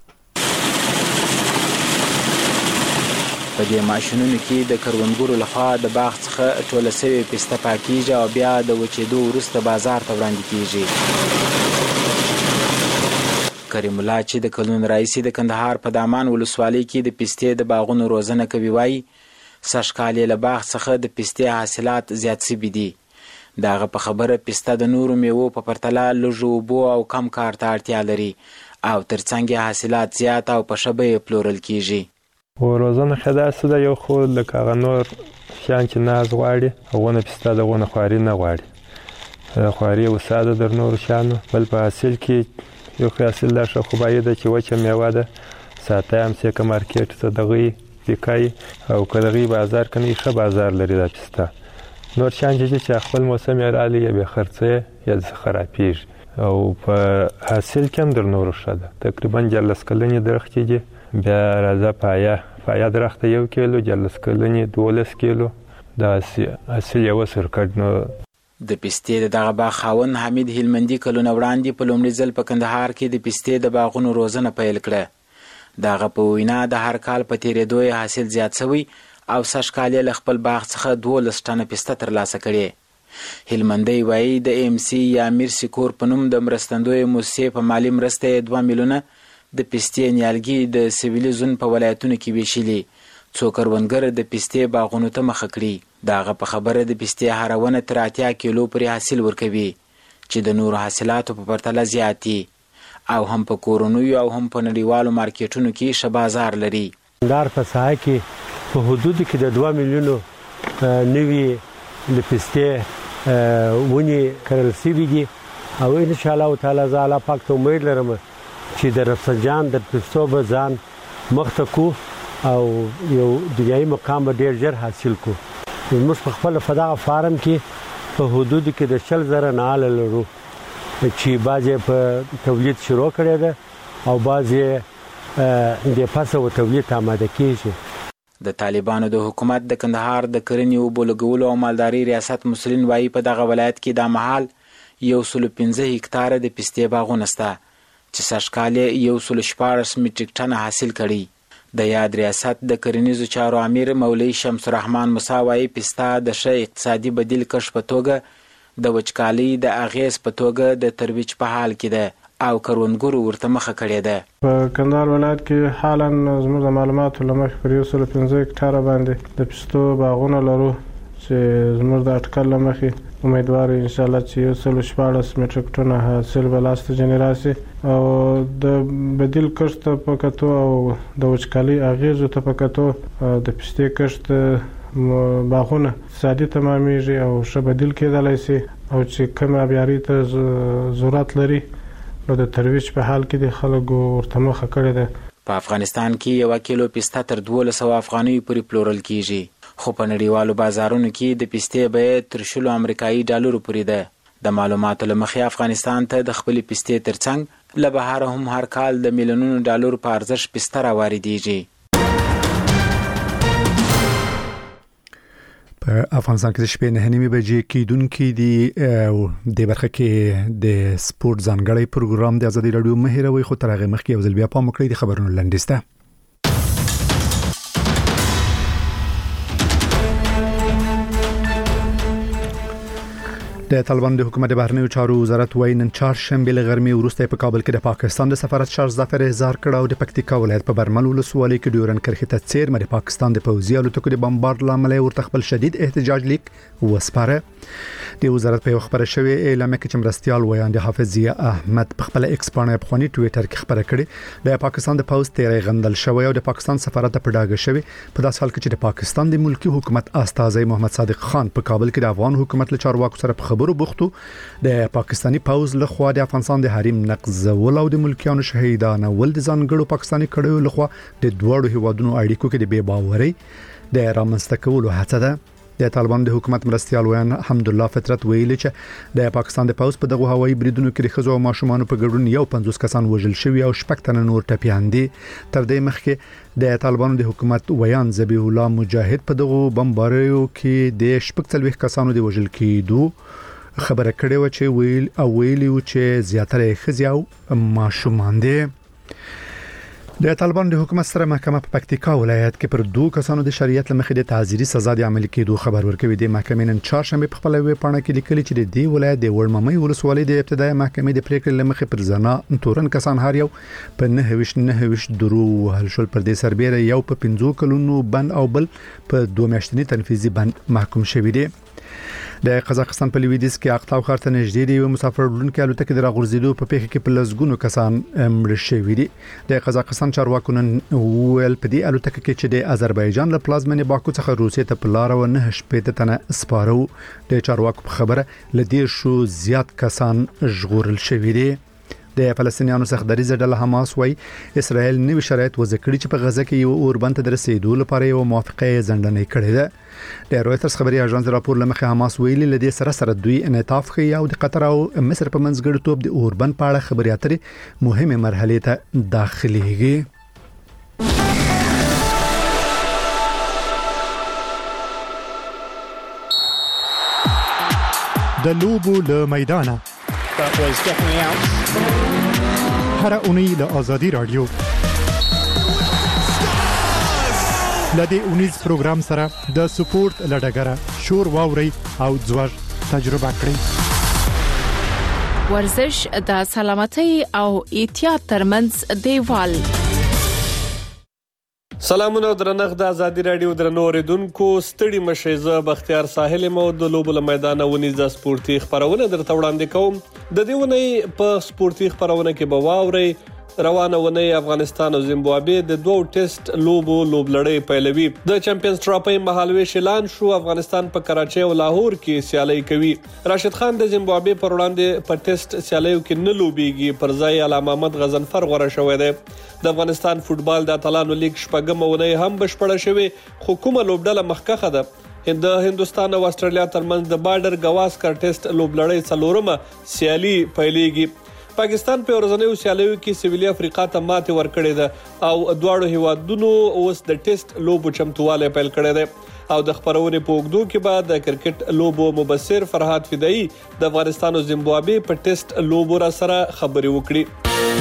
په دې ماشینونو کې د کروندګرو لخوا د باغ څخه ټوله سوي پسته پاکیږي او بیا د وچېدو وروسته بازار ته وړاندې کیږي کریم الله چې د کلونو راهیسې د کندهار په دامان ولسوالۍ کې د پستې د باغونو روزنه کوي وایي سږ کال یې له باغ څخه د پستې حاصلات زیات سوي دي د هغه په خبره پسته د نورو میوو په پرتله لږ اوبو او کم کار ته اړتیا لري او ترڅنګ یې حاصلات زیات او په ښه بیه پلورل کیږي و روزنه خدا سده یو خو لکه هغه نور شیان چې ناز غواړي هغونه پسته دغونه خواري نه غواړي خواري وساده در نور شیانو بل په حاصل کې یو حاصل لا شو خو باید چې وچه میوه ده ساته هم چې که مارکیټ ته دغه وکای او کلغي بازار کني ښه بازار لري دا پسته نور شیان چې خپل موسم یې رالی یا به خرڅه یا خرابېږي او په حاصل کې هم در نور شته تقریبا جلس کلنې درخت کې بیا راځه پایا پایا درخت یو کیلو جلس کلنې دولس کیلو دا حاصل یو سر کډ نو د پستې دغه باغ خاوند حمید هلمندي کلونه وړاندې په لومړي ځل په کندهار کې د پستې د باغونو روزنه پیل کړه دغه په وینا د هر کال په تیرېدو یې حاصل زیات شوی او سږ کال یې له خپل باغ څخه دولس ټنه پسته ترلاسه کړې هلمندي وایي د ایم سی یا میرسي کور په نوم د مرستندوی موسسې په مالي مرسته دوه میلیونه د پستې نیالګي د سویلي زون په ولایتونو کې ویشلي څو کروندګر د پستې باغونو ته مخه کړي دغه په خبره د پستې هرونه تر اتیا کیلو پورې حاصل ورکوي چې د نورو حاصلاتو په پرتله زیات دي او هم په کورونو او هم په نړیوالو مارکیټونو کې ښه بازار لري دار په ساحه کې په حدود کې د دوه میلیونو نوي د پستې ونې کرل شوي دي او ان شاء الله تعالی زه الله پاک ته امید لرم چې د رفسنجان د پستو به ځان مخته کو او یو دنیایي مقام به ډېر ژر حاصل کو موږ په خپل فدغه فارم کې په حدود کې د شل زره نه لرو چې بعضې په تولید شروع کړی ده او بعضې د پسه و تولید آماده کېږي د طالبانو د حکومت د کندهار د کرنې اوبو لګولو او مالدارۍ ریاست مسلین وایي په دغه ولایت کې دا مهال یو سلو پنځه هکتاره د پستې باغونه شته چې سږ کال یې یو سلو شپاړس میټریک ټنه حاصل کړي د یاد ریاست د کرنیزو چارو امیر مولوي شمس الرحمن موسی وایي پسته د ښه اقتصادي بدیل کښ په توګه د وچکالۍ د اغېز په توګه د ترویج په حال کې ده او کروندګرو ورته مخه کړې ده په کندهار ولایت کې حالا زموږ د معلوماتو له مخې پر یو سلو پنځه هکټاره باندې د پستو باغونه لرو چې زموږ د اټکل له مخې امیدوار ان شاء الله چې یو سل شپاړس میټریک ټنه حاصل به لاسته ځینې راسي او د بدیل کښت په کتو او د وچکالۍ اغېزو ته په کتو د پستې کښت باغونه اقتصادي تمامیږي او ښه بدیل کېدلی شي او چې کوم آبیاري ته ضرورت لري نو د ترویج په حال کې د خلکو ورته مخه کړې ده په افغانستان کې یو کیلو پسته تر دولس سوه افغانیو پورې پلورل کیږي خو په نړیوالو بازارونو کې د پستې بیه تر شلو امریکایي ډالرو پورې ده د معلوماتو له مخې افغانستان ته د خپلې پستې ترڅنګ له بهره هم هر کال د میلیونونو ډالرو په ارزښت پسته راواردېږي په افغانستان کې د شپې نه نیمه بجې کېدونکې دي د برخه کې د سپورت ځانګړی پروګرام د ازادي رادیو مهیروي خو تر هغه مخکې یو ځل بیا پام وکړئ د خبرونو لنډیسته. د طالبان د حکومت بهرنیو چارو وزارت وايي نن چهارشنبه له غرمې وروسته په کابل کې د پاکستان د سفارت شارژ ظفر اظهار کړ او د پکتیکا ولایت په برمل ولسوالۍ کې ډیورن کرښې ته څیرمه د پاکستان د پوځي الوتکو د بمبارد لامل ورته خپل شدید احتجاج لیک وسپاره. د وزارت په خبره شوی اعلامیه کې مرستيال ویاند حافظ ضیا احمد په خپل ایکس باندې په خونی ټوئیټر کې خبره کړې د پاکستان د پوځ تیرې غندل شوی او د پاکستان سفارت په ډاګه شوی په داس حال کې چې د پاکستان د ملکی حکومت استازي محمد صادق خان په کابل کې د افغان حکومت له چارواکو سره په خبرو بوختو. د پاکستانی پوز له خوا د افغانستان د حریم نقض ول او د ملکیانو شهیدانه ول د ځانګړو پاکستانی کډو له خوا د دوړو هیوادونو اړیکو کې د بے باورۍ د رامنځته کولو هڅه ده. د طالبان د حکومت مرستيال ویان حمدالله فطرت ویلي چې د پاکستان د پوز په دغه هوایي بریدونو کې د خزو او ماشومان په ګډون یو پنځوس کسان وژل شوی او شپږ تنه نور ټپيان دي. تر دې مخکې د طالبانو د حکومت ویان ذبیح الله مجاهد په دغه بمباریو کې د شپږ څلويخ کسانو د وژل کېدو خبره کړې و چې ویل او ویلی و چې زیاتره خزي او ماشومان دي. د طالبان د حکومت سره محکمه په پکتیکا ولایت کې پر دوه کسانو د شریعت لمخې د تعزیري سزا د عملي کېدو خبر ورکوي. د محکمې نن چهارشنبه په خپل ویب پاڼه کې لیکلي چې د دې ولایت د وړممۍ ولسوالۍ د ابتدایي محکمې د پریکړې لمخې پر زنا تورن کسان هر یو په نه ویش نه ویش درو وهل شول. پر دې سربېره یو په پنځو کلونو بند او بل په دوه میاشتنی تنفیذي بند محکوم شوی دی. د قزاقستان په لویدیځ کې اقطاو ښار ته نږدې دی یو مسافر ډرونکي الوتکه د راغورځېدو په پیښه کې په لسګونو کسان مړ شوي دي. د قزاقستان چارواکو نن ویل په دې الوتکه کې چې د آذربایجان له پلازمینې باکو څخه روسیې ته په لار و نه شپږ تنه سپارو. د چارواکو په خبره لدې شو زیات کسان ژغورل شوي دي. د فلسطینیانو څخه دریزه ډله حماس وای اسرائیل نوي شرایط وضع کړي چې په غزه کې یو اوربند ته رسیدو لپاره یو موافقه ځنډنې کړې ده. د رويټرز خبري اژانس راپور لمخه حماس ویلي لدې سره سره دوی انعطاف کوي او د قطر او مصر په منځګړیتوب د اوربند په اړه خبري اترې مهمه مرحله ته داخليږي. د لوبو له میدانه That was definitely out. هر اونۍ له ازادي رادیو لدې اونیز پروګرام سره د سپورت لډګره شور واوري او ځوړ تجربه کړئ. ورزش د سلامتۍ او احتیاط ترمنځ دیوال. سلامونه درنښت د ازادي رادیو درنو اوریدونکو ستړي مشه ز بختیار ساحل مو د لوبو له میدانه ونیز د سپورتي خبرونه درته وړاندې کوم. د دې ونې په سپورتي خبرونه کې به واوري روانه ونې افغانستان او زیمبابوې د دوه ټیسټ لوبو لوبلړۍ پیلوي. د چمپیونز ټرافي مهالوي اعلان شو. افغانستان په کراچۍ او لاهور کې سیالي کوي. راشد خان د زیمبابوې پر وړاندې په ټیسټ سیالیو کې نه لوبيږي. پر ځای علامه محمد غزنفر غوړه شوی دی. د افغانستان فوتبال د اتلانو لیگ شپږم ونې هم بشپړه شوی. خو کومه لوبډله مخکخه ده د هندستان او استرالیا ترمنځ د بارډر گواسکر ټیسټ لوبلړۍ څلورمه سیالي پیلېږي. پاکستان په ورځنیو سیالیو کې سویلي افریقا ته ماتې ورکړې ده او دواړو هیوادونو اوس د ټیسټ لوبو چمتواله پیل کړی دی. او د خبرونې په وګدو کې بعد د کرکټ لوبو مبصر فرهاد فدایي د افغانستان او زیمبابوې په ټیسټ لوبو را سره خبري وکړي.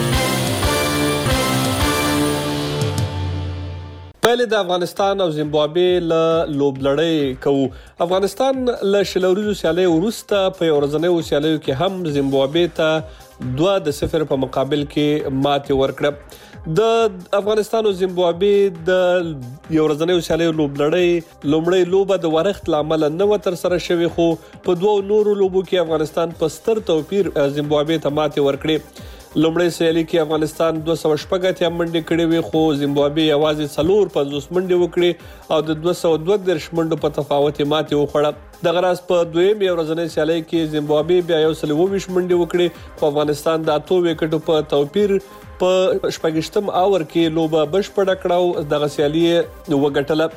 پهل د افغانستان او زیمبابوې له لوبلړۍ کوو. افغانستان له شلوريزو سیالیو وروسته په ورځنیو سیالیو کې هم زیمبابوې ته دوه د صفر په مقابل کې ماتې ورکړه. د افغانستان او زیمبابوې د یو ورځنیو سیالیو لوبلړۍ لومړی لوبه د ورښت لامل نه و تر سره شوې خو په دوه نورو لوبو کې افغانستان په ستر توپیر زیمبابوې ته ماتې ورکړه. لومړی سیالي کې افغانستان دوه سوه شپږ اتیا منډې کړې وې خو زیمبابوې یوازې څلور پنځوس منډې وکړې او د دوه سوه دوه دېرش منډو په تفاوت ماتې وخوړه. دغه راز په دویم ورځنۍ سیالۍ کې زیمبابوې بیا یو سل اووه ویشت منډې وکړې خو افغانستان د اتو وکټو په توپیر په شپږشتم اور کې لوبه بشپړه کړه او دغه سیالي وګټله.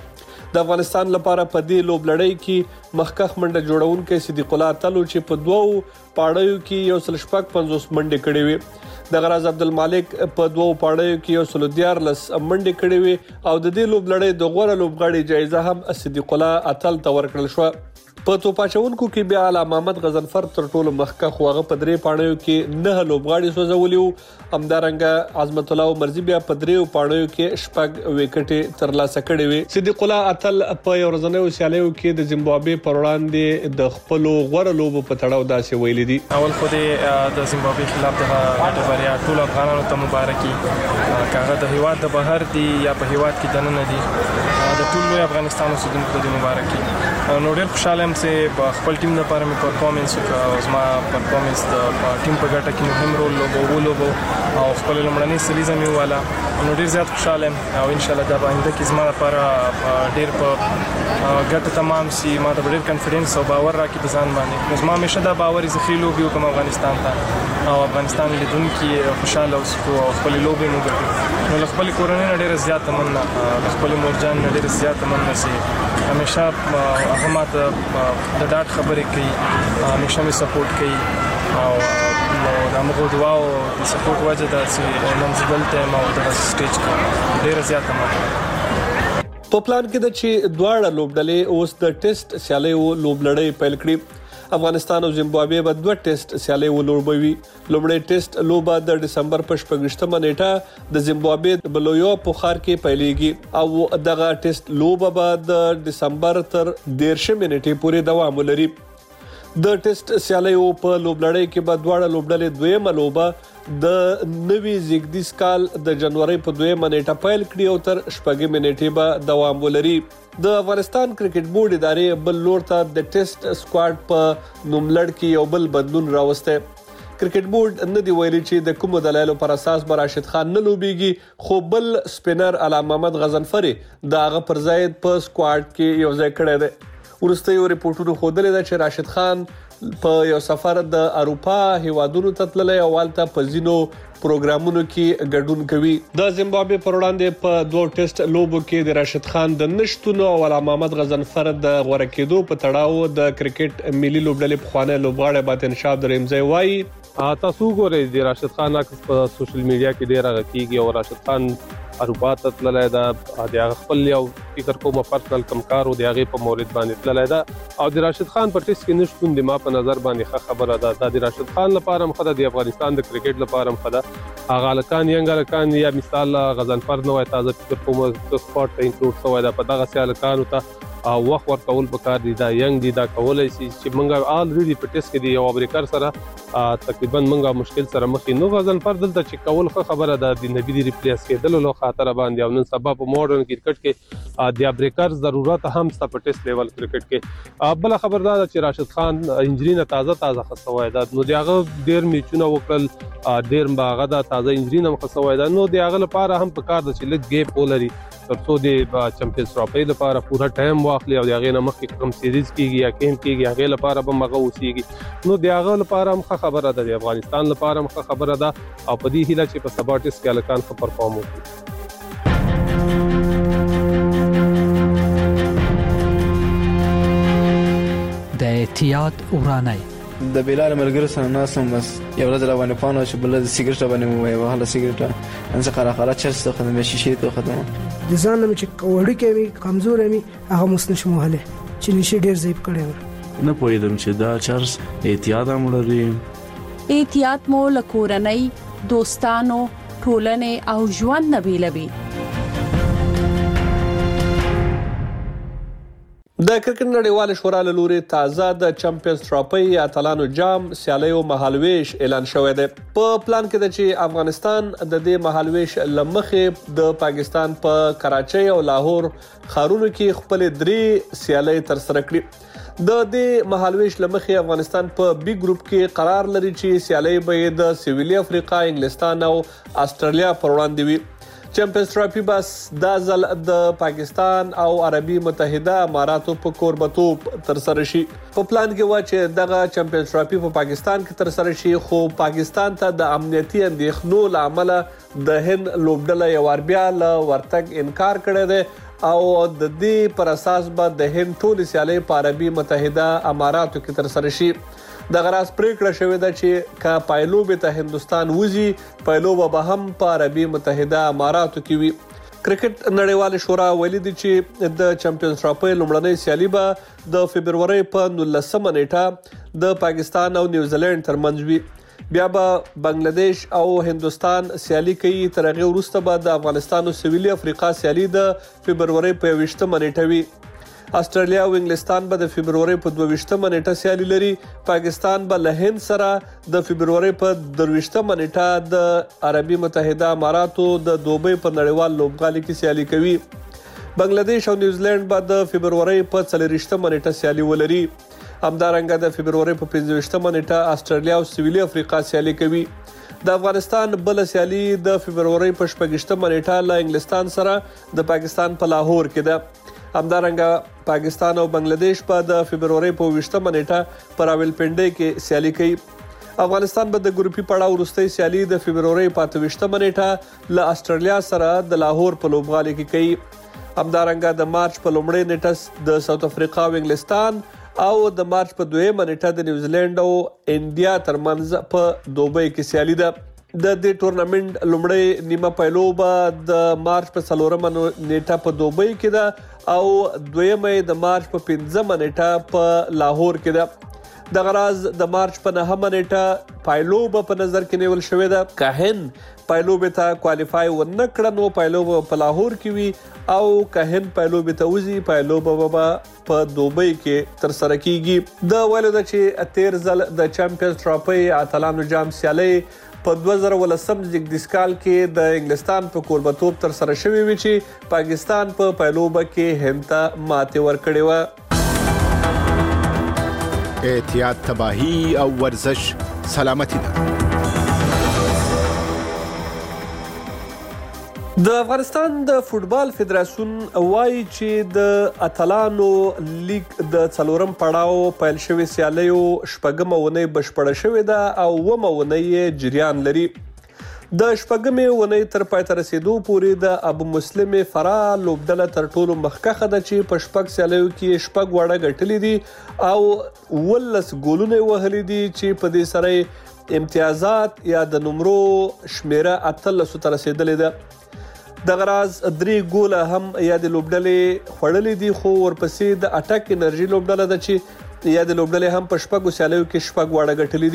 د افغانستان لپاره په دې لوبلړۍ کې مخکخ منډه جوړونکو صدیق الله اتل چې په دوو پاړیو کې یو سل شپږ پنځوس منډې کړې وې د غراز عبدالمالک په دوو پاړیو کې یو سل دیارلس منډې کړې وې او د دې لوبلړۍ د غوړه لوبغاړي جایزه هم صدیق الله اتل ته ورکړل شو په توپاچونکو کې بیا علامه محمد غضنفر تر ټولو مخکخ واغه په درې پاڼیو کې نه لوبغاړي سوځولیو همدارنګه عظمت الله مرزي بیا په درې پاڼیو کې شپږ وکټې ترلاسه کړې وي صدیق الله اتل په یو ورځنیو سیالیو کې د زیمبابوې پر وړاندې د خپل غوړه لوبو په تړاو داسې ویلي دي اول خو د زیمبابوې خلاف د بریا ټول افغانانو ته مبارکي کاغه د هیواد د بهر دي یا په هیواد کې دننه دي د ټول لوی افغانستان اوسیدونکو ته مبارکي نو ډېر خوشاله یم چې په خپل ټیم لپاره مې پرفارمنس وکړ او زما پرفارمنس د ټیم په ګټه کې مهم رول لوبولو او خپل لمړنۍ سلیزه مې واله نو ډېر زیات خوشاله یم او ان شاء الله دا به آینده کې زما لپاره ډېر په ګټه تمام شي ما ته ډېر کانفیډنس او باور راکړي په ځان باندې نو زما همیشه دا باور چې ښې لوبې وکړم افغانستان ته او افغانستان لیدونکي خوشاله اوسو او خپل لوبې مو ګټو نو له خپل کورنۍ نه ډېر زیات مننه له خپل مورجان نه ډېر زیات مننه چې همیشه هغه ماته د ډاډ خبرې کوي همیشه مې سپورټ کوي او د موږ دعاو د سپورټ وجه ده چې نن زه دلته یم او دغه سټیج کې ډېره زیاته مننه په پلان کې د چې دواړه لوبډلې اوس د ټیسټ سیالیو لوبلړۍ پیل کړې افغانستان او زیمبابوې به دوه ټیسټ سیالۍ ولوبوي لومړی ټیسټ لوبه د دسمبر په شپږشتمه نیټه د زیمبابوې بلویو په ښار کې پیلېږي او دغه ټیسټ لوبه به د دسمبر تر دیرشمې نیټې پورې دوام ولري د ټیسټ سیالیو په لوبلړۍ کې به دواړه لوبډلې دویمه لوبه د نوي زیږدیز کال د جنوري په دویمه نیټه پیل کړي او تر شپږمې نیټې به دوام ولري د افغانستان کرکټ بورډ ادارې بل لور ته د ټیسټ سکواډ په نوملړ کې یو بل بدلون راوسته کرکټ بورډ نه دی ویلي چې د کوم دلایلو پر اساس به راشد خان نه لوبيږي خو بل سپینر علامه محمد غضنفر د هغه پر ځای په سکواډ کې یو ځای کړی دی ورسته یو ریپورتونو خوده لیدا چې راشد خان په یو سفر د اروپا هیوادونو ته تللی او والته په زینو پروګرامونو کې ګډون کوي د زیمبابوې پر وړاندې په دوه ټیسټ لوبو کې د راشد خان د نشټونو او علامه محمد غضنفر د غوړه کېدو په تړاو د کرکټ ملي لوبډلې په خوانه لوبغاړي باطن شاه درېمځي وایي تاسو ګورئ د راشد خان په سوشل میډیا کې ډیر غږیږي او راشد خان اروپا ته تللی دا د خپل یو فکر کوم پرسنل کمکار او د هغه په مورید باندې تللی دا او د راشد خان په ټیسټ کې نشټون د ما په نظر باندې خبره ده د راشد خان لپاره هم خدای د افغانستان د کرکټ لپاره هم خدای هغه لکان ینګ لکان یا مثال غضنفر نو تازه فکر کوم د سپورت ته انکلود شوی دا په دغه سیال کانو ته او وخت ورکول پکار دي دا ینګ دي دا کولای شي چې مونږه الریډي په ټیسټ کې دی یو امریکر سره تقریبا مونږه مشکل سره مخ نو غضنفر دلته چې کول خبره ده د نبی دی ریپلیس کېدل له خاطر باندې او نن سبا په ماډرن کرکټ کې د امریکر ضرورت هم ست په ټیسټ لیول کرکټ کې بل خبردار چې راشد خان انجری نه تازه تازه خصوای ده نو دغه ډیر میچونه وکړل ډیر باغه ده تازه انجری نه خصوای ده نو دغه لپاره هم په کار د چې لږ ګیپ ولري ترڅو د چمپیونز ټرافي لپاره پورا ټایم واخلي او دغه نه مخکې کوم سیریز کیږي یا کیم کیږي هغه لپاره به مغه وسیږي نو دغه لپاره هم خبره ده د افغانستان لپاره هم خبره ده او په دې هیله چې په سبا ټیسټ کې الکان خبر پرفارم وکړي د احتیاط ورانای د بلال ملګری سره ناسم بس یو ورځ روانه پانو چې بل د سیګریټ باندې وای وهله سیګریټ ان څه قره قره چرس ته خدمت شي ته خدمت د ځان نه چې وړي کوي کمزور مي هغه مسنه مهله چې نشي ډیر زیب کړي نه پوهیدم چې دا چرس احتیاط امړي احتیاط مو لکورنۍ دوستانو ټولنې او ژوند نبیلوي د کرکټ نړیوال شورا له لوري تازه د چمپیونز ټرافي یا اتلانو جام سیالیو مهالويش اعلان شوی دی په پلان کې د چې افغانستان د دې مهالويش لمخې د پاکستان په کراچۍ او لاهور ښارونو کې خپل درې سیالۍ تر سره کړې د دې مهالويش لمخې افغانستان په بي ګروپ کې قرار لري چې سیالۍ به د سویلي افریقا انګلستان او استرالیا پر وړاندې وي چمپیونز ټرافي بس دا ځل د پاکستان او عربي متحده اماراتو په کوربتوب تر سره شي په پلان کې و چې دغه چمپیونز ټرافي په پاکستان کې تر سره شي خو پاکستان ته د امنیتي اندېښنو لامل د هند لوبډله یو ور بیا له ورتګ انکار کړی دی او د دې پر اساس به د هند ټول سیالي په عربي متحده اماراتو کې تر سره شي. د غراس پریکړه شوې ده چې کا پایلوبې ته هندستان وزي پایلوبه به هم په عربي متحده اماراتو کې وي. کرکټ نړیوال شورا ویلي دي چې د چمپیونز ټرافي لومړنۍ سیالي به د فبرورۍ په نولسمه نیټه د پاکستان او نیوزیلند ترمنځ وي. بیا به بنگلاديش او هندستان سیالي کوي. تر هغه وروسته به د افغانستان او سویلي افریقا سیالي د فبرورۍ په یوویشتمه نیټه وي. استرالیا او انګلستان به د فبرورۍ په دوه-ویشتمه نیټه سیالي لري. پاکستان به له هند سره د فبرورۍ په درویشتمه نیټه د عربي متحده اماراتو د دوبۍ په نړیوال لوبغالي کې سیالي کوي. بنگلاديش او نیوزیلند به د فبرورۍ په څلورویشتمه نیټه سیالي ولري. همدارنګه د فبرورۍ په پنځه-ویشتمه نیټه استرالیا او سویلي افریقا سیالي کوي. د افغانستان بل سیالي د فبرورۍ په شپږ-ویشتمه نیټه له انګلستان سره د پاکستان په لاهور کې ده. همدارنګه پاکستان او بنگلاديش په د فبرورۍ په ویشتمه نیټه په راولپنډۍ کې سیالي کوي. افغانستان به د ګروپي پړاو وروستۍ سیالي د فبرورۍ په اته-ویشتمه نیټه له استرالیا سره د لاهور په لوبغالي کې کوي. همدارنګه د مارچ په لومړۍ نیټه د ساوث افریقا او انګلستان او د مارچ په دویمه نیټه د نیوزیلند او انډیا ترمنځ په دوبۍ کې سیالي ده. د دې ټورنمنت لومړی نیمه پایلوبه د مارچ په څلورمه نیټه په دوبۍ کې ده او دویمه د مارچ په پنځمه نیټه په لاهور کې ده. د غراز د مارچ په نهمه نیټه پایلوبه په نظر کې نیول شوې ده. که هند پایلوبې ته کوالیفای ونه کړه نو پایلوبه په لاهور کې وي او که هند پایلوبې ته وځي پایلوبه به په دوبۍ کې تر سره کیږي. د ویلو ده چې تیر ځل د چمپیونز ټرافي اتلانو جام سیالي په دوه زره ولسم زیږدیز کال کې د انګلستان په کوربتوب تر سره شوې وي چې پاکستان په پایلوبه کې هند ته ماتې ورکړې وه. احتیاط تباهي او ورزش سلامتی ده. د افغانستان د فوټبال فدراسیون وایي چې د اتلانو لیگ د څلورم پړاو پیل شوی سیالیو شپږمه اونۍ بشپړه شوې ده او اوومه اونۍ جریان لري. د شپږمې اونۍ تر پای ته رسیدو پورې د ابو مسلم فرا لوبډله تر ټولو مخکښه ده چې په شپږ سیالیو کې شپږ وړه ګټلې دي او ولس ګولونه وهلي دي چې په دې سره امتیازات یا د نمرو شمیره اتلسو ته رسیدلې ده. د غراز درې ګوله هم یا د لوبډلې خوړلې دي خو ورپسې د اټک انرژي لوبډله ده چې یا د لوبډلې هم په شپږو سیالیو کې شپږ وړه ګټلې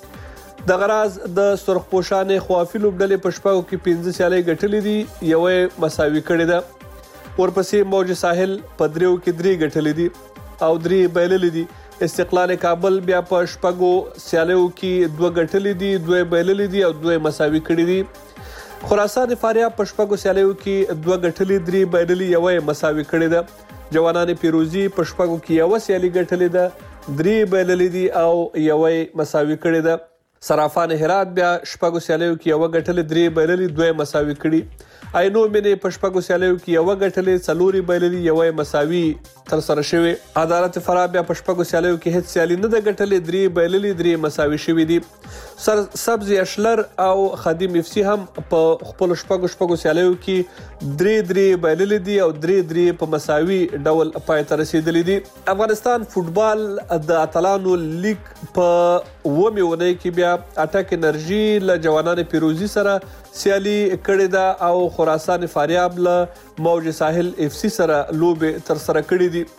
دي. د غراز د سرخپوشانې خوافي لوبډلې په شپږو کې پنځه سیالۍ ګټلې دي یوه مساوي کړې ده. ورپسې موج ساحل په دریو کې درې ګټلې دي او درې بایللې دي. استقلال کابل بیا په شپږو سیالیو کې دوه ګټلې دي دوه بایللې دي او دوه مساوي کړې دي. خراسان فاریاب په شپږو سیالیو کې دوه ګټلې درې بایللې یوه مساوي کړې ده. جوانان پیروزي په شپږو کې یوه سیالي ګټلې ده درې بایللې دي او یوه مساوي کړې ده. صرافان هرات بیا شپږو سیالیو کې یوه ګټلې درې بایللې دوه مساوي کړي. عینو مینې په شپږو سیالیو کې یوه ګټلې څلورې بایللې یوه مساوي تر سره شوې. عدالت فرا بیا په شپږو سیالیو کې هیڅ سیالي نه ده ګټلې درې بایللې درې مساوي شوې دي. سر سبز اشلر او خادم اف سی هم په خپل شپږو شپږو سیالیو کې درې درې بایللې دي او درې درې په مساوي ډول پای ته رسیدلې دي. افغانستان فوټبال د اتلانو لیگ په اوومې اونۍ کې بیا اټک انرژي له جوانان پیروزي سره سیالي کړې ده او خراسان فاریاب له موج ساحل اف سی سره لوبې تر سره کړې دي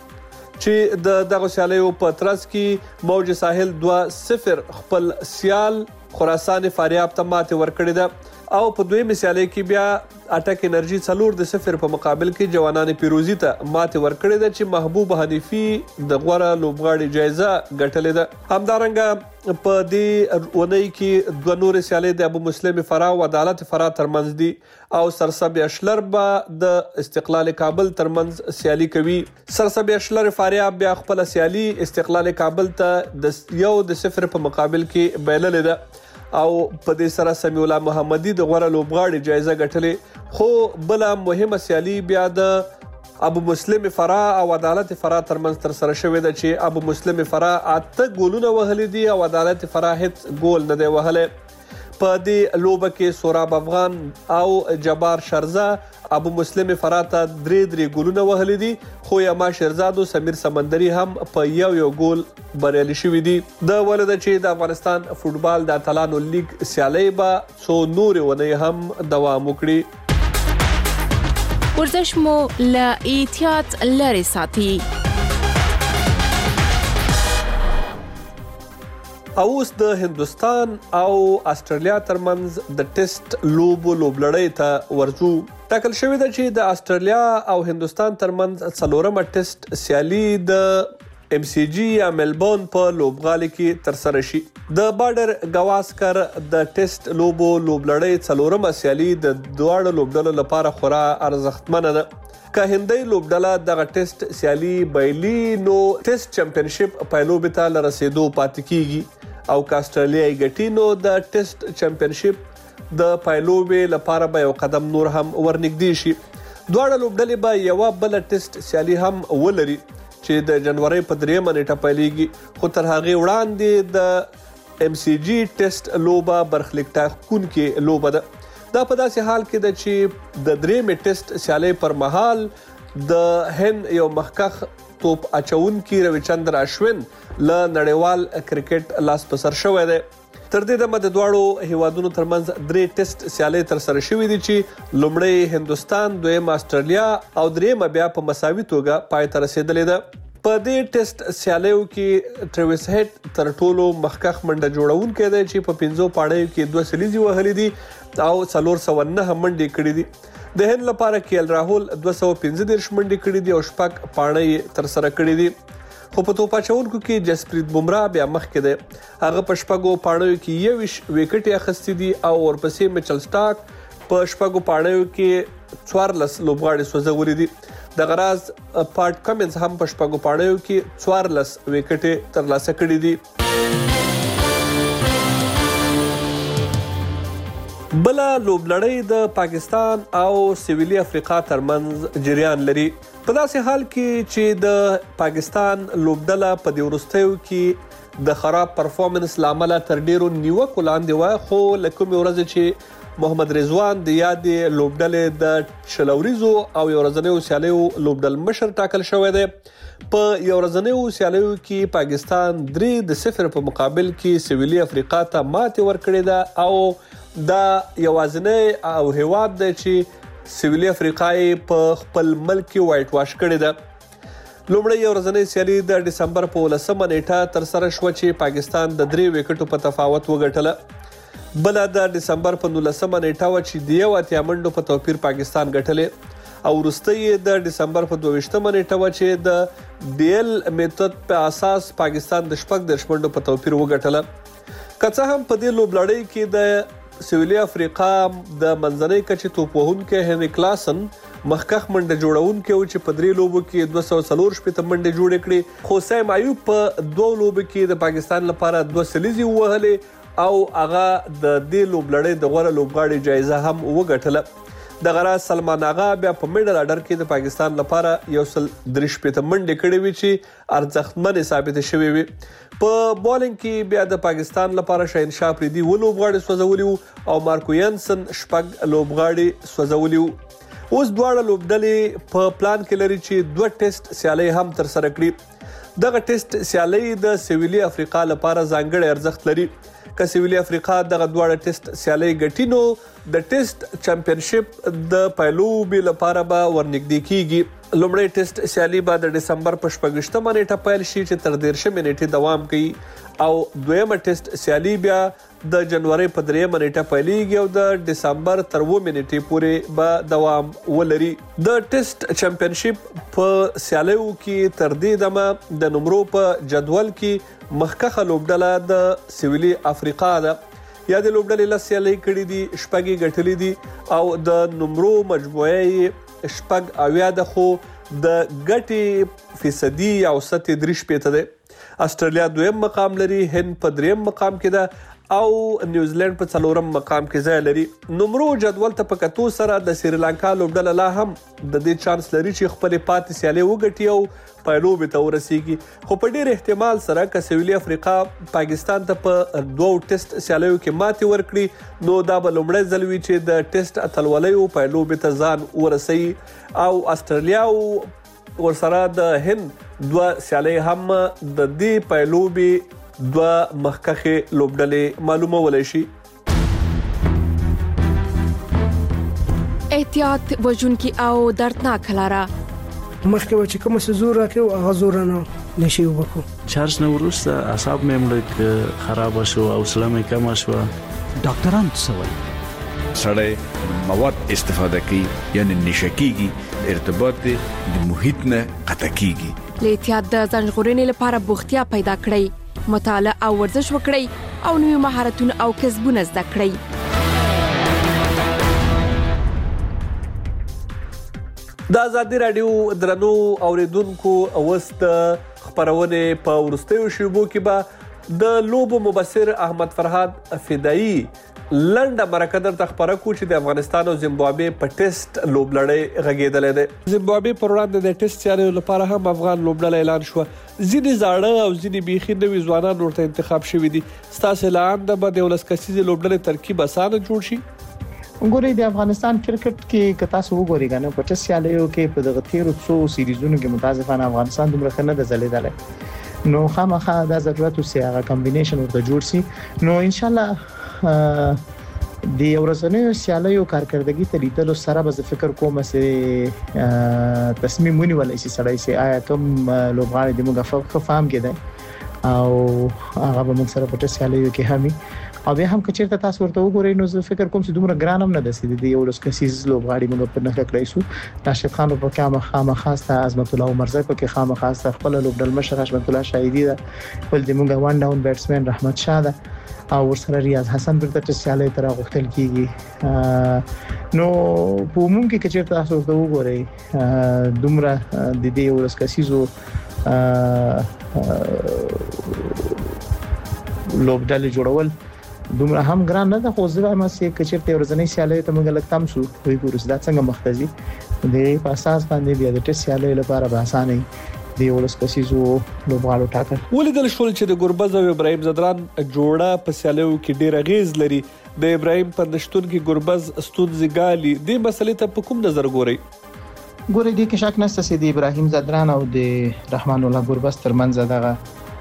چې د دغه سیالیو په ترڅ کې موج ساحل دوه صفر خپل سیال خراسان فاریاب ته ماتې ورکړې ده او په دویمه سیالۍ کې بیا اټک انرژي څلور د صفر په مقابل کې جوانان پیروزي ته ماتې ورکړې ده چې محبوب حنیفي د غوره لوبغاړي جایزه ګټلې ده. همدارنګه په دې اونۍ کې دوه نورې سیالۍ د ابو مسلم فرا او عدالت فرا ترمنځ دي او سرسبز اشلر به د استقلال کابل ترمنځ سیالي کوي. سرسبز اشلر فاریاب بیا خپل سیالي استقلال کابل ته د یو د صفر په مقابل کې بایللې ده او په دې سره سمیع الله محمدي د غوره لوبغاړي جایزه ګټلې. خو بل مهمه سیالي بیا د ابو مسلم فرا او عدالت فرا ترمنځ تر سره شوې ده چې ابو مسلم فرا اته ګولونه وهلي دي او عدالت فرا هیڅ ګول نه دی وهلی. په دې لوبه کې سوراب افغان او جبار شرزه ابو مسلم فراته درې درې ګولونه وهلي دي، خو یما شیرزاد او سمیر سمندري هم په یو یو ګول بریالي شوي دي. د ولده چې د افغانستان فوټبال د اتلانو لیګ سیالۍ به څو نورې ونې هم دوام وکړي. ورزش مو له احتیاط لرې ساتي. او اوس د هندستان او استرالیا ترمنځ د ټیسټ لوبو لوبلړۍ ته ورځو. ټاکل شوې ده چې د استرالیا او هندستان ترمنځ څلورمه ټیسټ سیالي د ام سی جی یا ملبورن په لوبغالي کې ترسره شي. د بارډر گواسکر د ټیسټ لوبو لوبلړۍ څلورمه سیالي د دواړو لوبډلو لپاره خورا ارزښتمنه ده. که هندۍ لوبډله دغه ټیسټ سیالي بایلي نو ټیسټ چمپینشپ پایلوبې ته له رسېدو پاتې کیږي، او که استرالیا یې ګټي نو د ټیسټ چمپینشپ د پایلوبې لپاره به یو قدم نور هم ورنږدې شي. دواړه لوبډلې به یوه بله ټیسټ سیالي هم ولري چې د جنوري په دریمه نیټه پیلېږي، خو تر هغې وړاندې د ام سی جی ټیسټ لوبه برخلیک ټاکونکې لوبه ده. دا په داسې حال کې ده چې د درېمې ټیسټ سیالۍ پر مهال د هند یو مخکخ توپ اچونکي رویچندر اشوین له نړیوال کرکټ لاس په سر شوی دی. تر دې دمه د دواړو هیوادونو ترمنځ درې ټیسټ سیالۍ ترسره شوې دي چې لومړی هندستان، دویم استرالیا او دریمه بیا په مساوي توګه پای ته رسېدلې ده. په دې ټیسټ سیالیو کې ټریویس هیډ تر ټولو مخکخ منډه جوړونکی دی چې په پنځو پاړیو کې دوه سلیزې وهلې دي او څلور سوه نهه منډې کړې دي. د هند لپاره کیل راهول دوه سوه پنځه دېرش منډې کړې دي او شپږ پاڼۍ ترسره کړې دي. خو په توپ اچونکو کې جسپریت بومرا بیا مخکې دی. هغه په شپږو پاڼیو کې یوویشت وکټې اخیستې دي او ورپسې میچل سټاک په شپږو پاڼیو کې څوارلس لوبغاړي سوځولي دي. دغه راز پاټ کمنز هم په شپږو پاڼیو کې څوارلس وکټې ترلاسه کړې دي. بله لوبلړۍ د پاکستان او سویلي افریقا ترمنځ جریان لري. په داسې حال کې چې د پاکستان لوبډله په دې وروستیو کې د خراب پرفارمنس لامله تر ډیرو نیوکو لاندې وه، خو له کومې ورځې چې محمد رضوان د یادې لوبډلې د شل ورځو او یو ورځنیو سیالیو لوبډل مشر ټاکل شوی دی. په یو ورځنیو سیالیو کې پاکستان درې د صفر په مقابل کې سویلي افریقا ته ماتې ورکړې ده او دا یوازینی او هیواد دی چې سویلي افریقا یې په خپل ملک کې وایټ واش کړې ده. لومړی یو ورځنۍ سیالي د ډسمبر په ولسمه نیټه ترسره شوه چې پاکستان د درې وکټو په تفاوت وګټله. بله د ډسمبر په نولسمه نیټه وه چې د یو اتیا منډو په توپیر پاکستان ګټلې، او وروسته یې د ډسمبر په دوه ویشتمه نیټه وه چې د ډي ایل میتود په اساس پاکستان د شپږ دېرش منډو په توپیر وګټله. که څه هم په دې لوبلړۍ کې د سویلي افریقا د منځنۍ کچې توپ وهونکی هنري کلاسن مخکخ منډه جوړونکی و چې په درې لوبو کې دوه سوه څلور شپېته منډې جوړې کړې، خو سیم ایوب په دوه لوبو کې د پاکستان لپاره دوه سلیزې ووهلې او هغه د دې لوبلړۍ د غوره لوبغاړي جایزه هم وګټله. دغه راز سلمان آغا بیا په میډل اډر کې د پاکستان لپاره یو سل درې شپېته منډې کړې وې چې ارزښتمنې ثابتې شوې وې. په بالینګ کې بیا د پاکستان لپاره شاهنشاه افریدي اووه لوبغاړي سوځولي وو او مارکو ینسن شپږ لوبغاړي سوځولي وو. اوس دواړه لوبډلې په پلان کې لري چې دوه ټیسټ سیالۍ هم ترسره کړي. دغه ټیسټ سیالۍ د سویلي افریقا لپاره ځانګړی ارزښت لري. که سویلي افریقا دغه دواړه ټیسټ سیالۍ ګټي نو د ټیسټ چمپینشپ د پایلوبې لپاره به ورنږدې کیږي. لومړی ټیسټ سیالي به د ډسمبر په شپږویشتمه نیټه پیل شي چې تر دېرشمې نیټې دوام کوي، او دویمه ټیسټ سیالي بیا د جنوري په دریمه نیټه پیلېږي او د ډسمبر تر اوومې نیټې پورې به دوام ولري. د ټیسټ چمپینشپ په سیالیو کې تر دې دمه د نمرو په جدول کې مخکخه لوبډله د سویلي افریقا ده. یا د لوبډلې لس سیالۍ کړي دي، شپږ یې ګټلې دي او د نمرو مجموعه یې شپږ اویا ده، خو د ګټې فیصدي یا اوسط یې درې شپېته دی. استرالیا دویم مقام لري، هند په دریم مقام کې ده او نیوزیلند په څلورم مقام کې ځای لري. نمرو جدول ته په کتو سره د سریلانکا لوبډله لا هم د دې چانس لري چې خپل پاتې سیالي وګټي او پایلوبې ته ورسیږي. خو په ډېر احتمال سره که سویلي افریقا پاکستان ته په دوو ټیسټ سیالیو کې ماتې ورکړي نو دا به لومړی ځل وي چې د ټیسټ اتلولیو پایلوبې ته ځان ورسوي او استرالیا ورسره د هند دوه سیالۍ هم د دې پایلوبې دوه مخکښې لوبډلې معلومولی شي. احتیاط وژونکي او دردناک لاره مخکې و چې کوم څه زور راکړو هغه زور نه نشي وکړو. چارج نه وروسته اعصاب مې مړ خراب شو او حوصله مې کم شو. ډاکټران څه وایي؟ سړی مواد استفاده کوي یعنی نشه کیږي، ارتباط د محیط نه قطع کیږي. له احتیاط د ځان ژغورنې لپاره بوختیا پیدا کړئ، مطالعه او ورزش وکړئ او نوي مهارتونه او کسبونه زده کړئ. د ازادي راډیو درنو اوریدونکو اوس د خبرونه په ورستیو شیبو کې به د لوبو مبصر احمد فرهاد فدایی لنډه مرکه درته خبره کو چې د افغانستان او زیمبابوې په ټیسټ لوبلړۍ غږېدلې ده. زیمبابوې پر وړاندې د ټیسټ سیالیو لپاره هم افغان لوبډله اعلان شو. ځینې زاړه او ځینې بیخي نوي ځوانان ورته انتخاب شوي دي. ستاسو اعلان د به د ولس کسیزې لوبډلې ترکیب اسانه جوړ شي؟ ګورې د افغانستان کرکټ کې که تاسو وګورئ کنه په ټیسټ سیالیو کې په دغه تیرو څو سیریزونو کې متاسفانه افغانستان دومره ښه نه ده ځلېدلی، نو خامخا دا ضرورت وسي هغه کمبینیشن ورته جوړ سي. نو ان شاء الله د ورځنیو سیالیو کارکردګي ته لیدلو سره به فکر کوم چې تصمیم ونیول شي سړی سي آیا کوم لوبغاړي د موږ په فهم کې ده او هغه به موږ سره په ټیسټ سیالیو کې همي او به هم کچېرته تاسو ورته وګورئ نو زه فکر کوم چې دومره ګران هم نه ده چې د یو لس کسیز لوبغاړي موږ په نخښه کړی شو. راشد خان په کامه خامه خاصه عظمت الله عمرزی په کې خامه خاصه خپل لوبډل مشر عظمت الله شاهیدی ده، ول د موږ وان ډاون بیټسمن رحمت شاه ده او ورسره ریاض حسن پر ټیسټ سیالۍ تر غوښتل کیږي. نو په عموم کې کچېرته تاسو ورته وګورئ دومره د دې یو لس کسیزو لوبډل جوړول دومره هم ګران نه ده، خو زه وایم چې کچېرته ورځنی سیالۍ ته موږ لکتم شو وي ګورس دا څنګه مختزي د په اساس باندې بیا د ټیسټ سیالۍ لپاره به اسانه دی ولس کسیزو لوبغاړو ټاکل. ولیدل شول چې د ګربز او ابراهیم زدران جوړه په سیالیو کې ډېر غیز لري. د ابراهیم په نشتون کې ګربز ستونزې ګالي. د مسلې ته په کوم نظر ګورئ؟ ګورئ دې کې شک نشته چې د ابراهیم زدران او د رحمان الله ګربز ترمنځ دغه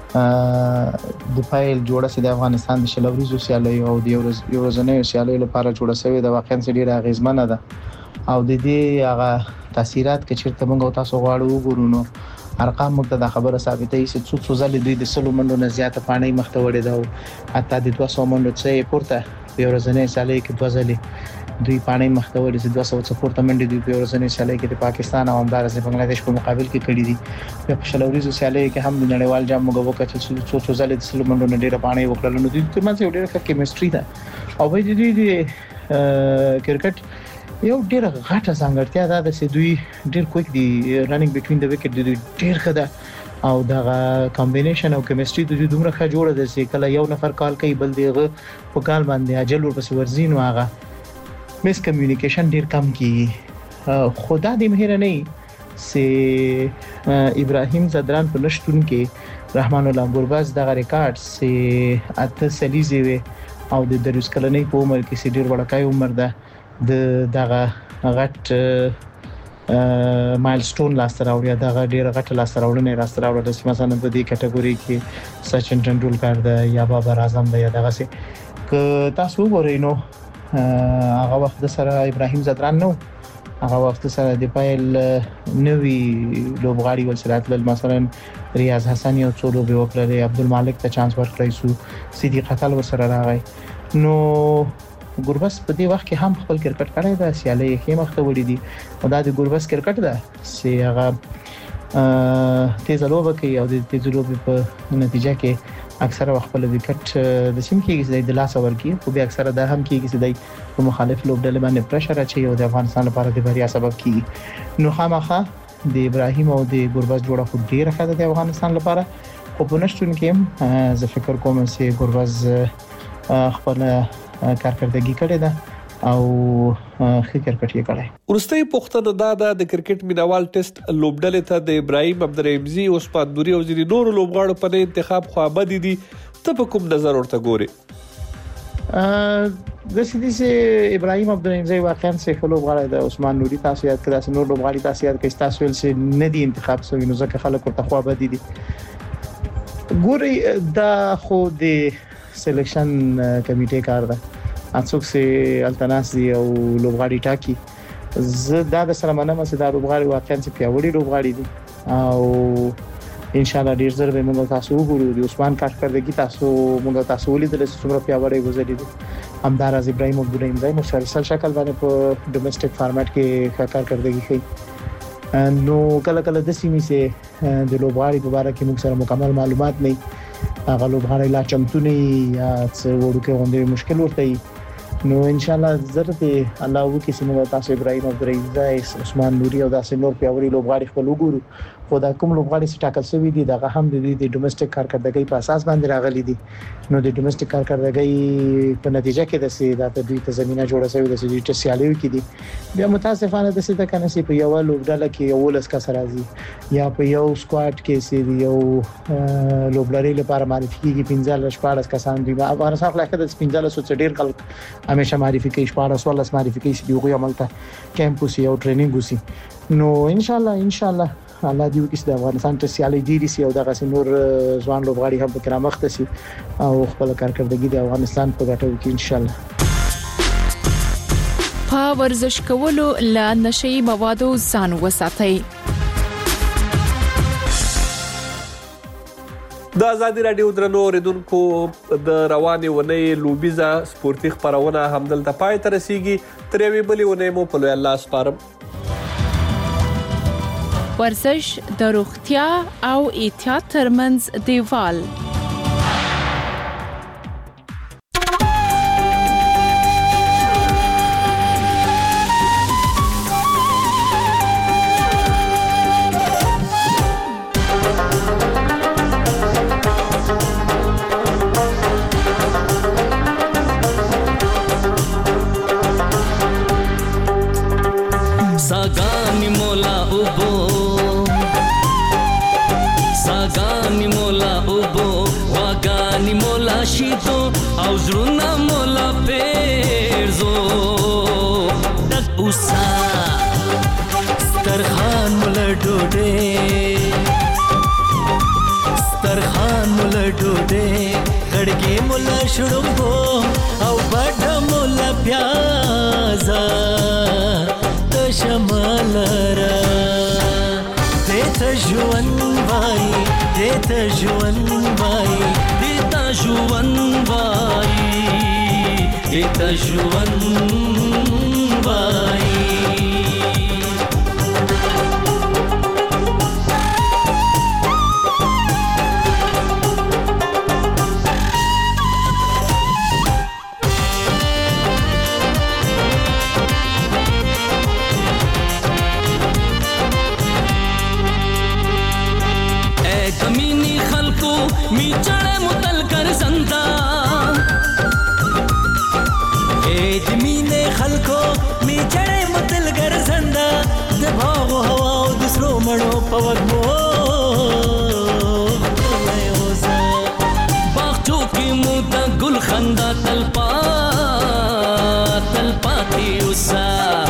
د فایل جوړه سي د افغانستان د شلوريزو سیالیو او د یورزنیو سیالیو لپاره جوړه شوې د واقعا ډېره غیزمنه ده او د دې هغه تاثیرات کې چیرته موږ تاسو غواړو وګورو نو ارقام موږ ته د خبره ثابتې چې څو څو ځلې دوی د سلو منډو نه زیاته پانی مخته وړي دا او حتی د دوه سوه منډو څخه پورته په ورځنۍ سیالۍ کې دوه ځلې دوی پانی مخته وړي چې دوه سوه څخه پورته منډې دوی په ورځنۍ سیالۍ کې د پاکستان او همدارس بنگلاديش په مقابل کې کړې دي. په شلوريزو سیالۍ کې هم د نړیوال جام موږ وکړ چې څو څو ځلې د سلو منډو نه ډېر پانی وکړل نو دوی ترمنځ یو ډېر ښه کیمستري ده او به دوی د کرکټ یو ډېر غټه ځانګړتیا ده چې دوی ډېر کویک دي رننګ بټوین د وکټ دوی ډېر ښه ده او دا کمبینیشن او کیمستري دوی دومره ښه جوړه ده چې کله یو نفر کال کوي بل دیغه په کال باندې اجل ورپسې ورزین او هغه مس کمیونیکیشن ډېر کم کیږي. خدا دې مهر نه سي ابراهیم زدران په نشتون کې رحمان الله ګربز دغه ریکارډ سي اته سلیزي او د دروس کلنۍ په عمر کې سي ډېر وړکای عمر ده د دغه غټ مایلستون لاسته راوړی دغه ډیره غټه لاسته راوړنه لاسته راوړل چې مثلا په دې کټګوري کې سچن ټندولکر د یا بابر اعظم د یا دغه سي ک تاسو وګورئ نو هغه وخت سره ابراهیم زدران نو هغه وخت سره د پایل نوی لوبغاړي ولسرات مثلا ریاض حسن یو څو لوبي وکړل عبدالمالک ته چانس ورکړی سو صدیق قتل ورسره راغی نو ګوربس په دې وخت کې هم خپل کرکټ کړی دا سیالي کې مخته وړي دي او دا د ګوربس کرکټ ده چې هغه تیز لوبه کوي او د تیز لوبې په نتیجه کې اکثره وخت په وکټ د سیم کې د لاس ورکی خو به اکثره دا هم کېږي چې د په مخالف لوبډلې باندې پرشر اچي او د افغانستان لپاره د بریا سبب کیږي. نو خامخا د ابراهیم او د ګوربس جوړه خو ډیره ښه ده د افغانستان لپاره خو په نشټون کې زه فکر کوم چې ګوربز خپل کارکردګي کړې ده او ښه کرکټ یې کړی. ورستۍ پوښتنه دا ده د کرکټ مینوال ټیسټ لوبډلې ته د ابراهیم عبدالرحیمزي او عثمان نوري او ځینې نورو لوبغاړو په انتخاب خو ابدي دي. ته په کوم نظر ورته ګورې؟ د سیدي سي ابراهیم عبدالرحیمزي واقعا څه لوبغاړی د عثمان نوري تاسو یاد کړئ، نور لوبغاړي تاسو یاد کړئ، تاسو ول چې نه دي انتخاب شوی نو ځکه خلک ورته خو ابدي دي. ګوري دا خو د سلیکشن کمیټې کار ده، اڅوک سي التناس دی او لوبغاړي ټاکي. زه دا د سره منم چې دا لوبغاړي واقعا چې پیاوړي لوبغاړي دي او ان شاء الله ډیر زر به موږ تاسو وګورو. د عثمان کارکردګي تاسو موږ تاسو ولیدل چې څومره پیاوړي گزاري دي. همدارز ابراهیم عبدالرحیمزي مسلسل شکل باندې په ډومېسټک فارمټ کې کارکردګي کوي. نو کله کله د سیمې سي د لوبغاړي په اړه کې موږ سره مکمل معلومات نه هغه لوبغاړي لا چمتونی یا څه ورکه غونډې مشکل ورته. نو ان شاء الله زرته الله وکي چې تاسو ابراهیم عبدالرحیمزي عثمان نوري او داسې نور پیاوړي لوبغاړي خپل وګورو. خو دا کوم لوبغاړي چې ټاکل شوی دي دغه هم د دې ډومېسټک کارکردګۍ په اساس باندې راغلي دي. نو د ډومېسټک کارکردګۍ په نتیجه کې د سي د دوی ته زمينه جوړه شوې د سي ټ سیالیو کې دي. بیا متاسفانه د سي د کنه سي په یو لوبډله کې یو لس کس راځي یا په یو سکواډ کې سي یو لوبلري لپاره معرفي کیږي پنځه شپږ کسان دي. افغانستان خلک د پنځه سو څخه ډیر خلک همیشه معرفي کوي، شپږ ولس معرفي کوي چې یو عملته کیمپوس یو ټریننګ وسی. نو ان شاء الله ان شاء الله الله دې وکړي چې د افغانستان ته سیالي ډیری سي او دغه نور ځوان لوبغاړي هم په کرامت سي او خپل کارکردګي د افغانستان په ګټه وکړي ان شاء الله. په ورزش کولو له نشي موادو ځان وساتئ. د ازادي رادیو درنو اوریدونکو د روانې ونې لوبیزه سپورتي خبرونه همدلته پای ته رسیږي. تر یوې بلې ونې مو په لوی الله سپارم. ورزش د روغتیا او احتیاط ترمنځ دیوال. او زړونه مولا پیرزو دک اوسا سترخان مولا ډوډۍ سترخان مولا ډوډۍ غړګي مولا شړومبو او بډه مولا پیازا د شمال را دته ژوند وای دته ژوند وای ژوند وای دته ژوند وای. اے کمینی خلقو می چړې متل کر زنده اے دمینه خلقو می چړې متل کر زنده د باغ هوا او د سرو مړو په وګمو باغچو کې مو د ګل خندا تلپا تلپاتې اوسه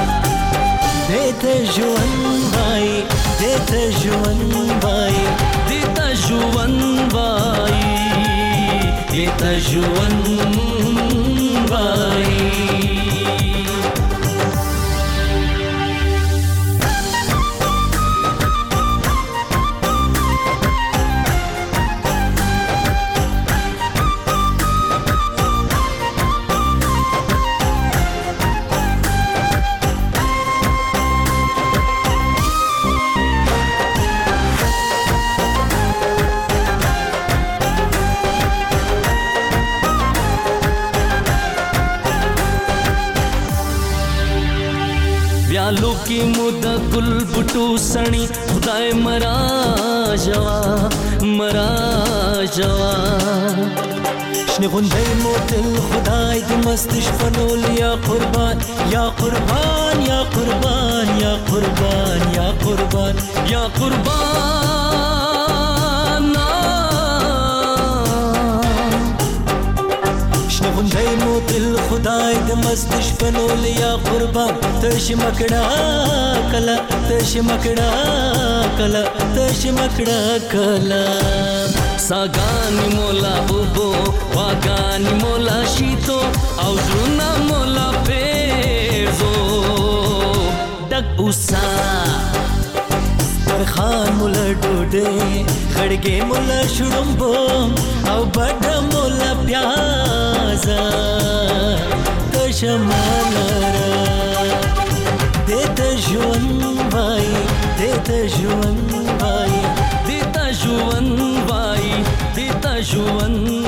دته ژوند وای دته ژوند وای دته ژوند وای دته ژوند وای. سالو کې مو د ګل بوټو سړی خدای مرا جوا مرا جوا شنه غونډې مو تل خدای دې مست شپنول یا قربان یا قربان یا قربان یا قربان یا قربان یا قربان شنه غونډې مو تل خدای دې مست شپنول یا قربان تش مکړه کلا تش مکړه کلا تش مکړه کلا ساګانی مولا بوبو واګانی مولا شیتو او زړه مولا پیزو ډک اوسا سترخان مولا ډوډه خړګې مولا شړمبو او بډ مولا پیازا کشمالرا دته ژوند وای دته ژوند وای دته ژوند وای دته ژوند